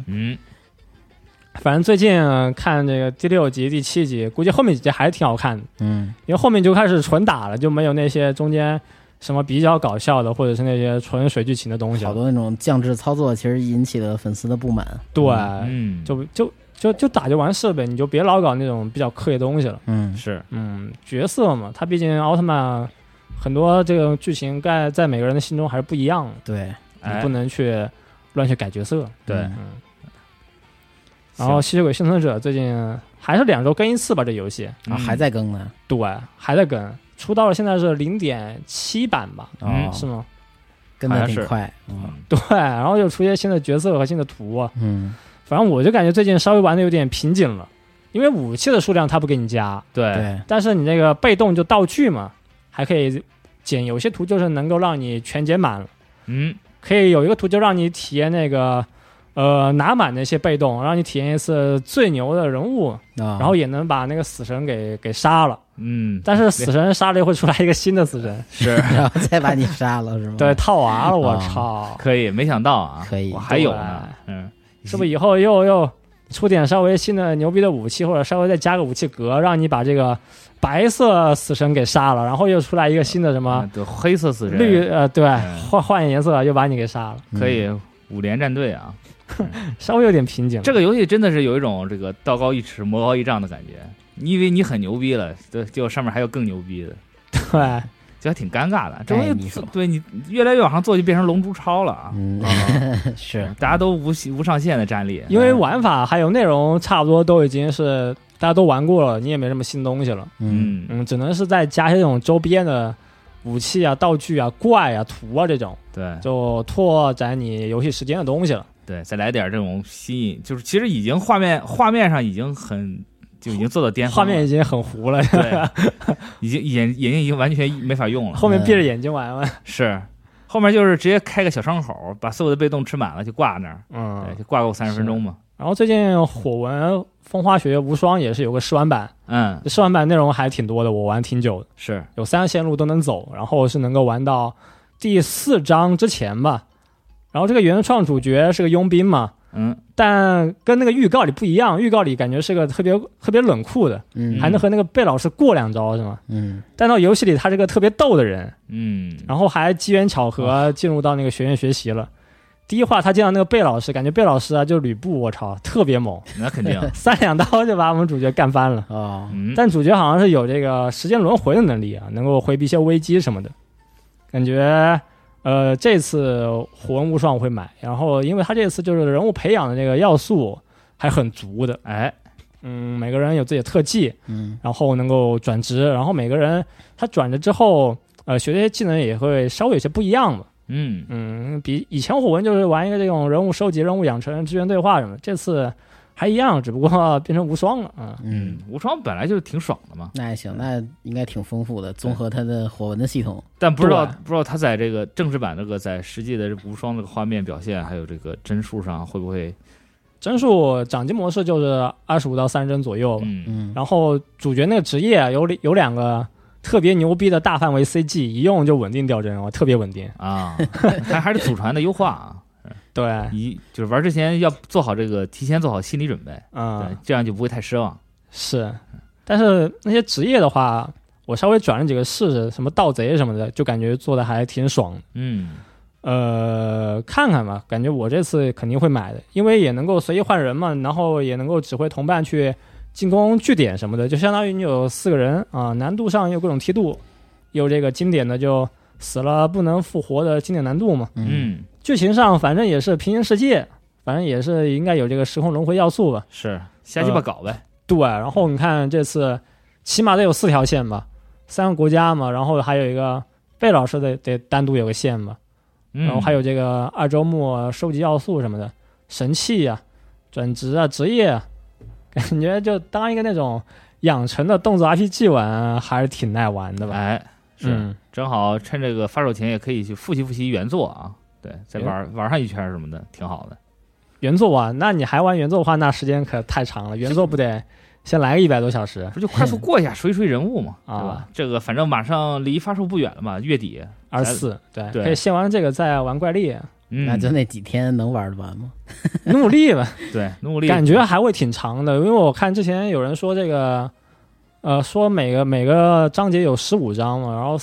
反正最近看这个第6集、第7集，估计后面几集还是挺好看的。因为后面就开始纯打了，就没有那些中间什么比较搞笑的，或者是那些纯水剧情的东西。 好多那种降智操作，其实引起了粉丝的不满。 对，就打就完事呗，你就别老搞那种比较刻意的东西了。角色嘛，他毕竟奥特曼很多这个剧情在每个人的心中还是不一样的。 对， 你不能去乱去改角色。 对， 然后吸血鬼幸存者最近还是2周更一次吧，这游戏还在更呢。 对，还在更，出到了现在是0.7版吧？是吗？ 跟得挺快。 对，然后又出现新的角色和新的图。反正我就感觉最近稍微玩的有点瓶颈了，因为武器的数量它不给你加， 对， 但是你那个被动就道具嘛，还可以捡，有些图就是能够让你全捡满了。可以有一个图就让你体验那个拿满那些被动，让你体验一次最牛的人物，然后也能把那个死神给杀了。但是死神杀了又会出来一个新的死神， 是， 然后再把你杀了是吗？ 对，套娃了，我操！ 可以，没想到啊， 可以， 我还有呢。 是不是以后又出点稍微新的牛逼的武器，或者稍微再加个武器格，让你把这个白色死神给杀了，然后又出来一个新的什么黑色死神， 对，换颜色又把你给杀了， 可以5连战队啊。 稍微有点瓶颈。 这个游戏真的是有一种这个道高一尺魔高一丈的感觉，你以为你很牛逼了，结果上面还有更牛逼的， 对， 就还挺尴尬的。这东西对你越来越往上做，就变成龙珠超了啊！ 是， 大家都无上限的战力， 因为玩法还有内容差不多都已经是大家都玩过了，你也没什么新东西了。只能是再加一些这种周边的武器啊、道具啊、怪啊、图啊这种， 对， 就拓展你游戏时间的东西了。 对，再来点这种吸引，就是其实已经画面上已经就已经做到巅峰了， 画面已经很糊了， 对，已经眼睛已经完全没法用了， 后面闭着眼睛玩是，后面就是直接开个小伤口，把所有的被动吃满了就挂那儿，对，就挂够30分钟嘛。 然后最近火纹风花雪月无双也是有个试玩版，这试玩版内容还挺多的，我玩挺久的， 是有3个线路都能走，然后是能够玩到第4章之前吧。然后这个原创主角是个佣兵嘛，但跟那个预告里不一样，预告里感觉是个特别冷酷的，还能和那个贝老师过2招是吗？但到游戏里他是个特别逗的人，然后还机缘巧合进入到那个学院学习了。第一话他见到那个贝老师，感觉贝老师啊就吕布，我操，特别猛， 那肯定 3两刀就把我们主角干翻了但主角好像是有这个时间轮回的能力啊，能够回避一些危机什么的，感觉。这次火纹无双我会买，然后因为他这次就是人物培养的这个要素还很足的，每个人有自己的特技，然后能够转职，然后每个人他转职之后，学这些技能也会稍微有些不一样嘛，比以前火纹就是玩一个这种人物收集、人物养成、支援对话什么，这次还一样，只不过变成无双了啊。 无双本来就挺爽的嘛。 那还行，那应该挺丰富的，综合它的火纹的系统。 但不知道它在这个正式版这个在实际的无双这个画面表现，还有这个帧数上会不会？ 帧数掌机模式就是25到30帧左右，然后主角那个职业有2个特别牛逼的大范围 CG， 一用就稳定掉帧特别稳定啊，还是祖传的优化啊。 对， 就是玩之前要做好这个，提前做好心理准备，对，这样就不会太失望。 是，但是那些职业的话， 我稍微转了几个试试，什么盗贼什么的，就感觉做的还挺爽的。看看吧，感觉我这次肯定会买的，因为也能够随意换人嘛，然后也能够指挥同伴去进攻据点什么的，就相当于你有4个人啊，难度上有各种梯度，有这个经典的就死了不能复活的经典难度嘛。剧情上反正也是平行世界，反正也是应该有这个时空轮回要素吧， 是瞎鸡巴搞呗。 对，然后你看这次起码得有4条线吧，3个国家嘛，然后还有一个贝老师得单独有个线吧，然后还有这个2周目收集要素什么的，神器啊、转职啊、职业啊，感觉就当一个那种养成的动作 RPG 玩还是挺耐玩的吧。 哎，是，正好趁这个发售前也可以去复习原作啊。对，再玩上一圈什么的，挺好的。 原作啊，那你还玩原作的话，那时间可太长了。原作不得先来个100多小时， 不就快速过一下，熟悉人物嘛，对吧？这个反正马上离发售不远了嘛，月底 24，对，可以先玩这个，再玩怪力。 那就那几天能玩得完吗？ 努力吧， 对，努力。 感觉还会挺长的，因为我看之前有人说这个，说每个章节有15章嘛，然后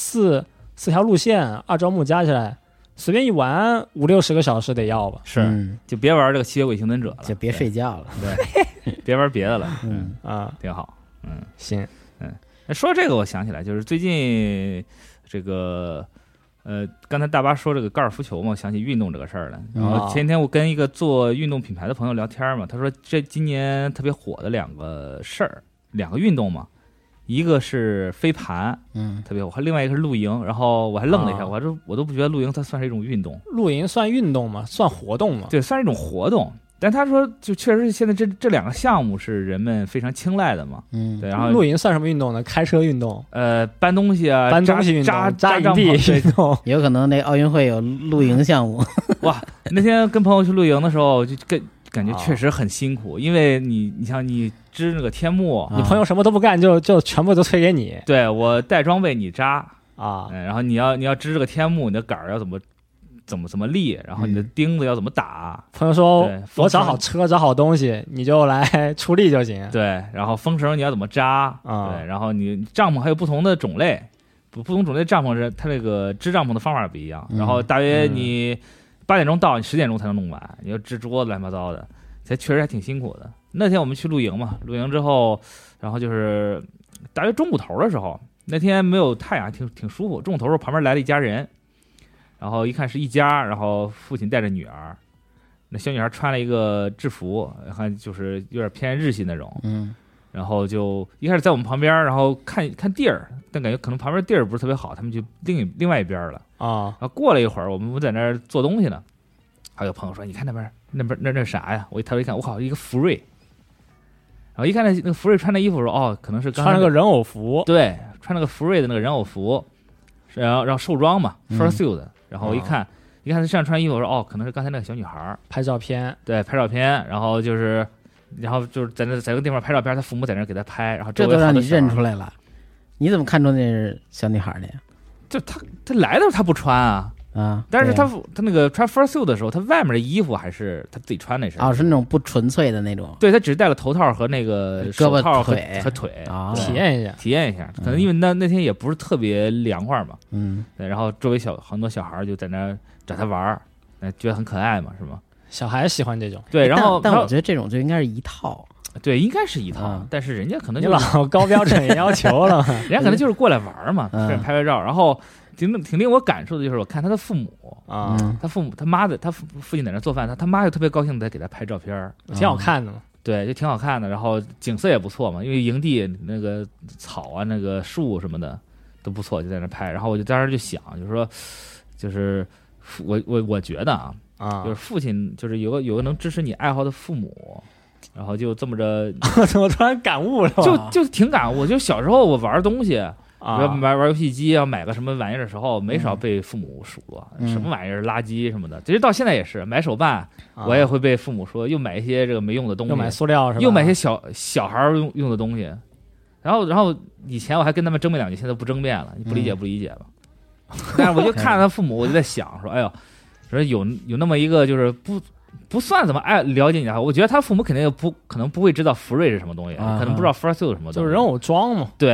4条路线，2周目加起来。随便一玩50-60个小时得要吧？ 是，就别玩这个吸血鬼行动者了， 就别睡觉了， 对，别玩别的了，挺好， 行， 说这个我想起来，就是最近这个，刚才大巴说这个高尔夫球嘛，我想起运动这个事儿了。然后前天我跟一个做运动品牌的朋友聊天嘛，他说这今年特别火的2个事儿，2个运动嘛。一个是飞盘，特别火，另外一个是露营。然后我还愣了一下，我都不觉得露营它算是一种运动。 露营算运动吗？算活动吗？ 对，算是一种活动。但他说，就确实是现在这2个项目是人们非常青睐的嘛。对。然后露营算什么运动呢？开车运动？ 搬东西啊， 搬东西运动，扎营地运动。 有可能那奥运会有露营项目。 哇，那天跟朋友去露营的时候，就感觉确实很辛苦，因为你像你织那个天幕， 你朋友什么都不干，就全部都推给你。 对，我带装备你扎啊， 然后你要织这个天幕，你的杆儿要怎么立，然后你的钉子要怎么打。 朋友说我找好车找好东西，你就来出力就行。 对，然后风绳你要怎么扎对，然后你帐篷还有不同的种类，不同种类帐篷是它这个织帐篷的方法不一样，然后大约你8点钟到，你10点钟才能弄完，你要支桌子乱七八糟的，确实还挺辛苦的。那天我们去露营嘛，露营之后，然后就是大约中午头的时候，那天没有太阳，挺舒服。中午头的时候旁边来了一家人，然后一看是一家，然后父亲带着女儿，那小女孩穿了一个制服，看就是有点偏日系那种，然后就一开始在我们旁边，然后看地儿，但感觉可能旁边地儿不是特别好，他们就另外一边了啊。然后过了一会儿，我们在那儿做东西呢，还有朋友说：“你看那边那啥呀？”我一看，我靠，一个福瑞。然后一看那个福瑞穿的衣服说：“哦，可能是刚才穿了个人偶服。” 对，穿了个福瑞的那个人偶服，然后受装嘛 ，fursuit。然后一看他这样穿衣服，我说：“哦，可能是刚才那个小女孩拍照片。” 对，拍照片，然后就是在那个地方拍照片，他父母在那给他拍，然后周围这都让你认出来了，你怎么看出那是小女孩的呀？ 就他来的时候他不穿啊，但是他那个穿 fursuit 的时候，他外面的衣服还是他自己穿那身是那种不纯粹的那种。 对，他只是戴了头套和那个手套和腿体验一下，可能因为那天也不是特别凉快嘛，对，然后周围很多小孩就在那找他玩，觉得很可爱嘛，是吗？ 小孩喜欢这种， 对，然后但我觉得这种就应该是一套。 对，应该是一套，但是人家可能你老高标准要求了， 人家可能就是过来玩嘛，拍照，然后挺令我感受的就是我看他的父母他父亲在那做饭，他妈就特别高兴的给他拍照片， 挺好看的嘛。 对，就挺好看的，然后景色也不错嘛，因为营地那个草啊、那个树什么的都不错，就在那拍。然后我就当时就想，就是说，就是我觉得就是父亲就是有个能支持你爱好的父母。然后就这么着， 怎么突然感悟了？ 就挺感悟。就小时候我玩东西，玩游戏机要买个什么玩意儿的时候，没少被父母数落，什么玩意儿垃圾什么的。其实到现在也是，买手办我也会被父母说又买一些这个没用的东西， 又买塑料是吧？ 又买一些小孩用的东西。然后以前我还跟他们争辩2句，现在不争辩了，你不理解吧。但是我就看着他父母，我就在想说，哎呦，说有那么一个就是不算怎么了解你的，我觉得他父母肯定可能不会知道福瑞是什么东西，可能不知道 fursuit 什么东西， 就是人偶装嘛。 对，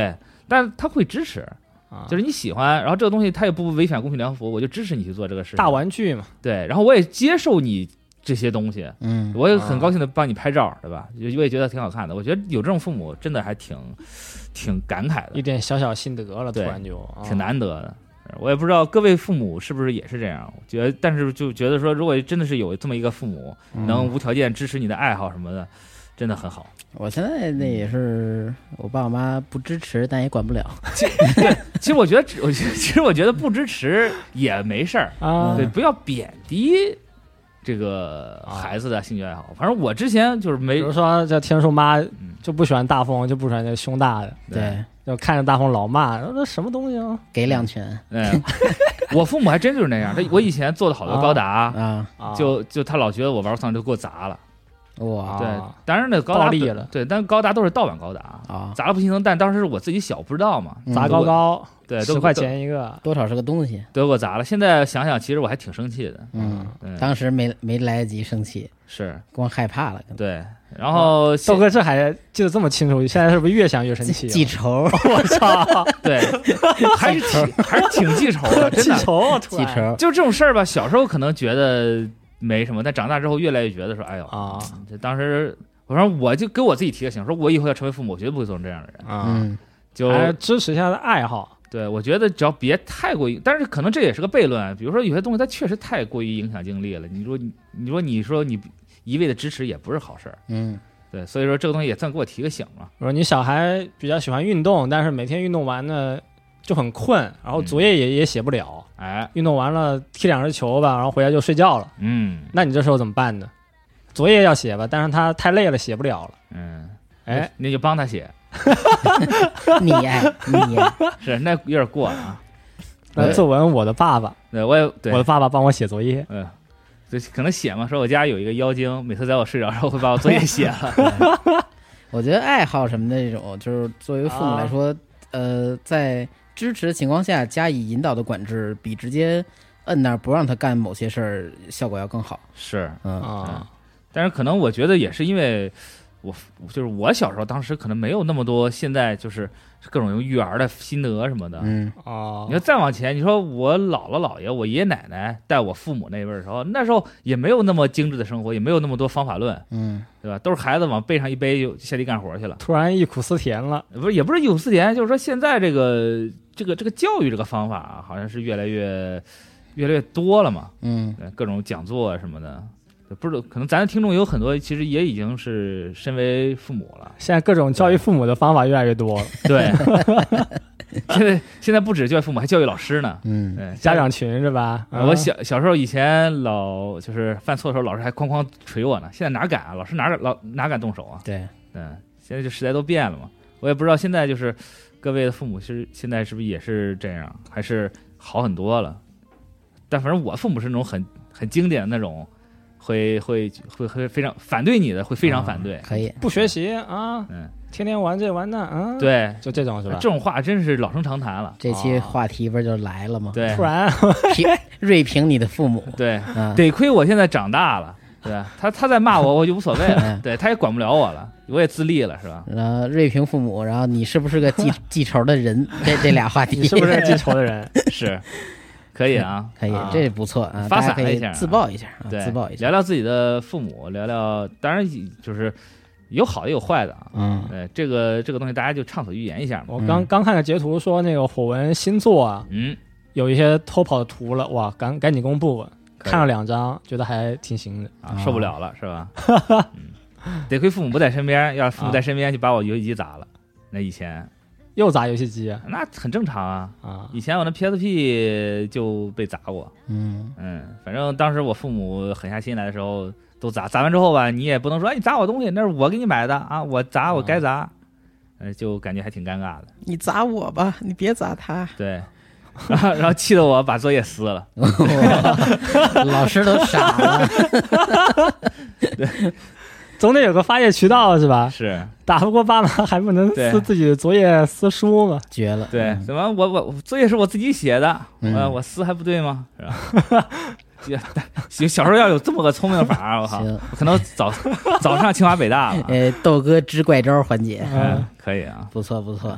但他会支持。就是你喜欢，然后这个东西它也不违反公序良俗，我就支持你去做这个事情。 大玩具嘛， 对，然后我也接受你这些东西，我也很高兴的帮你拍照，对吧？我也觉得挺好看的。我觉得有这种父母真的还挺感慨的， 一点小小心得了，突然就挺难得的。我也不知道各位父母是不是也是这样，我觉得，但是就觉得说，如果真的是有这么一个父母，能无条件支持你的爱好什么的，真的很好。 我现在那也是我爸我妈不支持，但也管不了。 其实我觉得不支持也没事儿啊，对，不要贬低这个孩子的兴趣爱好。反正我之前就是没， 比如说这天叔妈就不喜欢大风，就不喜欢那胸大的， 对， 就看着大风老骂，说这什么东西啊， 给2拳。 我父母还真就是那样。我以前做的好多高达就他老觉得我玩不上，就给我砸了。 哇， 对，当然那高达了， 对，但高达都是盗版高达砸了不心疼。但当时我自己小不知道嘛， 砸高， 对 ，10块钱一个， 多少是个东西， 都给我砸了。现在想想，其实我还挺生气的。 当时没来得及生气， 是光害怕了。 对，然后豆哥这还记得这么清楚，现在是不是越想越生气？ 记仇， 我操！ 对，还是挺记仇的，真的记仇， 就这种事儿吧。小时候可能觉得没什么，但长大之后越来越觉得说，哎呦这当时我就给我自己提个醒，说我以后要成为父母，我绝对不会做成这样的人就还支持一下他的爱好。 对，我觉得只要别太过于，但是可能这也是个悖论。比如说有些东西它确实太过于影响精力了，你说你一味的支持也不是好事儿。对，所以说这个东西也算给我提个醒嘛。 我说你小孩比较喜欢运动，但是每天运动完呢就很困，然后作业也写不了。运动完了踢2次球吧，然后回来就睡觉了。那你这时候怎么办呢？作业要写吧，但是他太累了写不了了。 那就帮他写。 你是那有点过啊。 那作文我的爸爸， 对， 我的爸爸帮我写作业。 对，可能写嘛，说我家有一个妖精，每次在我睡着之后会把我作业写了。 我觉得爱好什么的这种，就是作为父母来说，在支持的情况下加以引导的管制，比直接摁那儿不让他干某些事儿效果要更好。 是，但是可能我觉得也是因为我小时候当时可能没有那么多现在就是各种育儿的心得什么的。你说再往前，你说我姥姥姥爷我爷爷奶奶带我父母那辈的时候，那时候也没有那么精致的生活，也没有那么多方法论，对吧？都是孩子往背上一背就下地干活去了。 突然忆苦思甜了， 也不是忆苦思甜，就是说现在这个教育这个方法好像是越来越多了嘛。各种讲座什么的。不是，可能咱的听众有很多，其实也已经是身为父母了。 现在各种教育父母的方法越来越多了。 对，现在不止教育父母，还教育老师呢。 家长群是吧？ 我小时候以前就是犯错的时候，老师还哐哐捶我呢。现在哪敢啊？老师哪敢动手啊？ 对， 现在就时代都变了嘛。我也不知道现在就是各位的父母现在是不是也是这样，还是好很多了。但反正我父母是那种很经典的那种。会非常反对你的，会非常反对， 可以不学习啊，天天玩这玩那啊， 对， 就这种是吧？ 这种话真是老生常谈了。 这期话题不是就来了吗？ 对， 突然锐评你的父母， 对，得亏我现在长大了，对，他在骂我就无所谓了，对，他也管不了我了，我也自立了，是吧？ 然后锐评父母，然后你是不是个记仇的人？这俩话题， 你是不是个记仇的人？ 是。可以啊， 可以，这不错啊， 发散一下， 自曝一下， 对， 自曝一下， 聊聊自己的父母，聊聊，当然就是有好的也有坏的啊。这个东西大家就畅所欲言一下嘛。 我刚看个截图说那个火纹新作啊，有一些偷跑的图了，哇，赶紧公布吧。看了2张，觉得还挺行的啊，受不了了是吧？得亏父母不在身边，要是父母在身边就把我游戏机砸了。那以前。 又砸游戏机， 那很正常啊！以前我那 PSP 就被砸过，反正当时我父母狠下心来的时候都砸完之后吧，你也不能说你砸我东西，那是我给你买的啊，我砸我该砸，就感觉还挺尴尬的。 你砸我吧，你别砸他。 对，然后气得我把作业撕了， 老师都傻了。 对。总得有个发泄渠道是吧？ 是打不过爸妈还不能撕自己的作业撕书吗？ 绝了！ 对，怎么我作业是我自己写的，我撕还不对吗？是吧？小时候要有这么个聪明法，我靠，我可能早上清华北大了。 豆哥支怪招环节， 可以啊， 不错不错。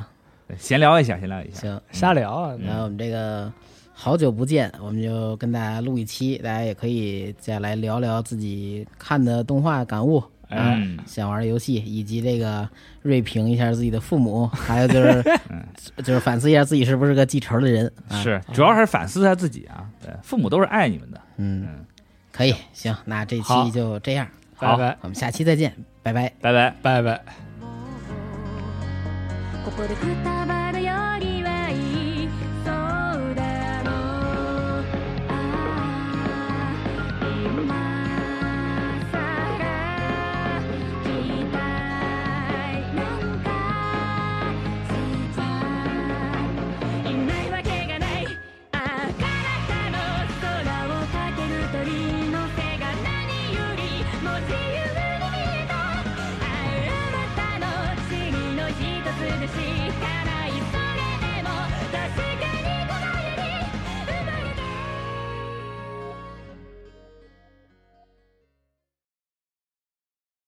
闲聊一下。 行， 瞎聊啊。 然后我们这个好久不见，我们就跟大家录一期，大家也可以再来聊聊自己看的动画感悟。想玩的游戏，以及这个锐评一下自己的父母，还有就是就是反思一下自己是不是个记仇的人。 是，主要是反思一下自己啊。对，父母都是爱你们的。 可以，行，那这期就这样， 拜拜， 我们下期再见，拜拜， 拜拜，拜拜。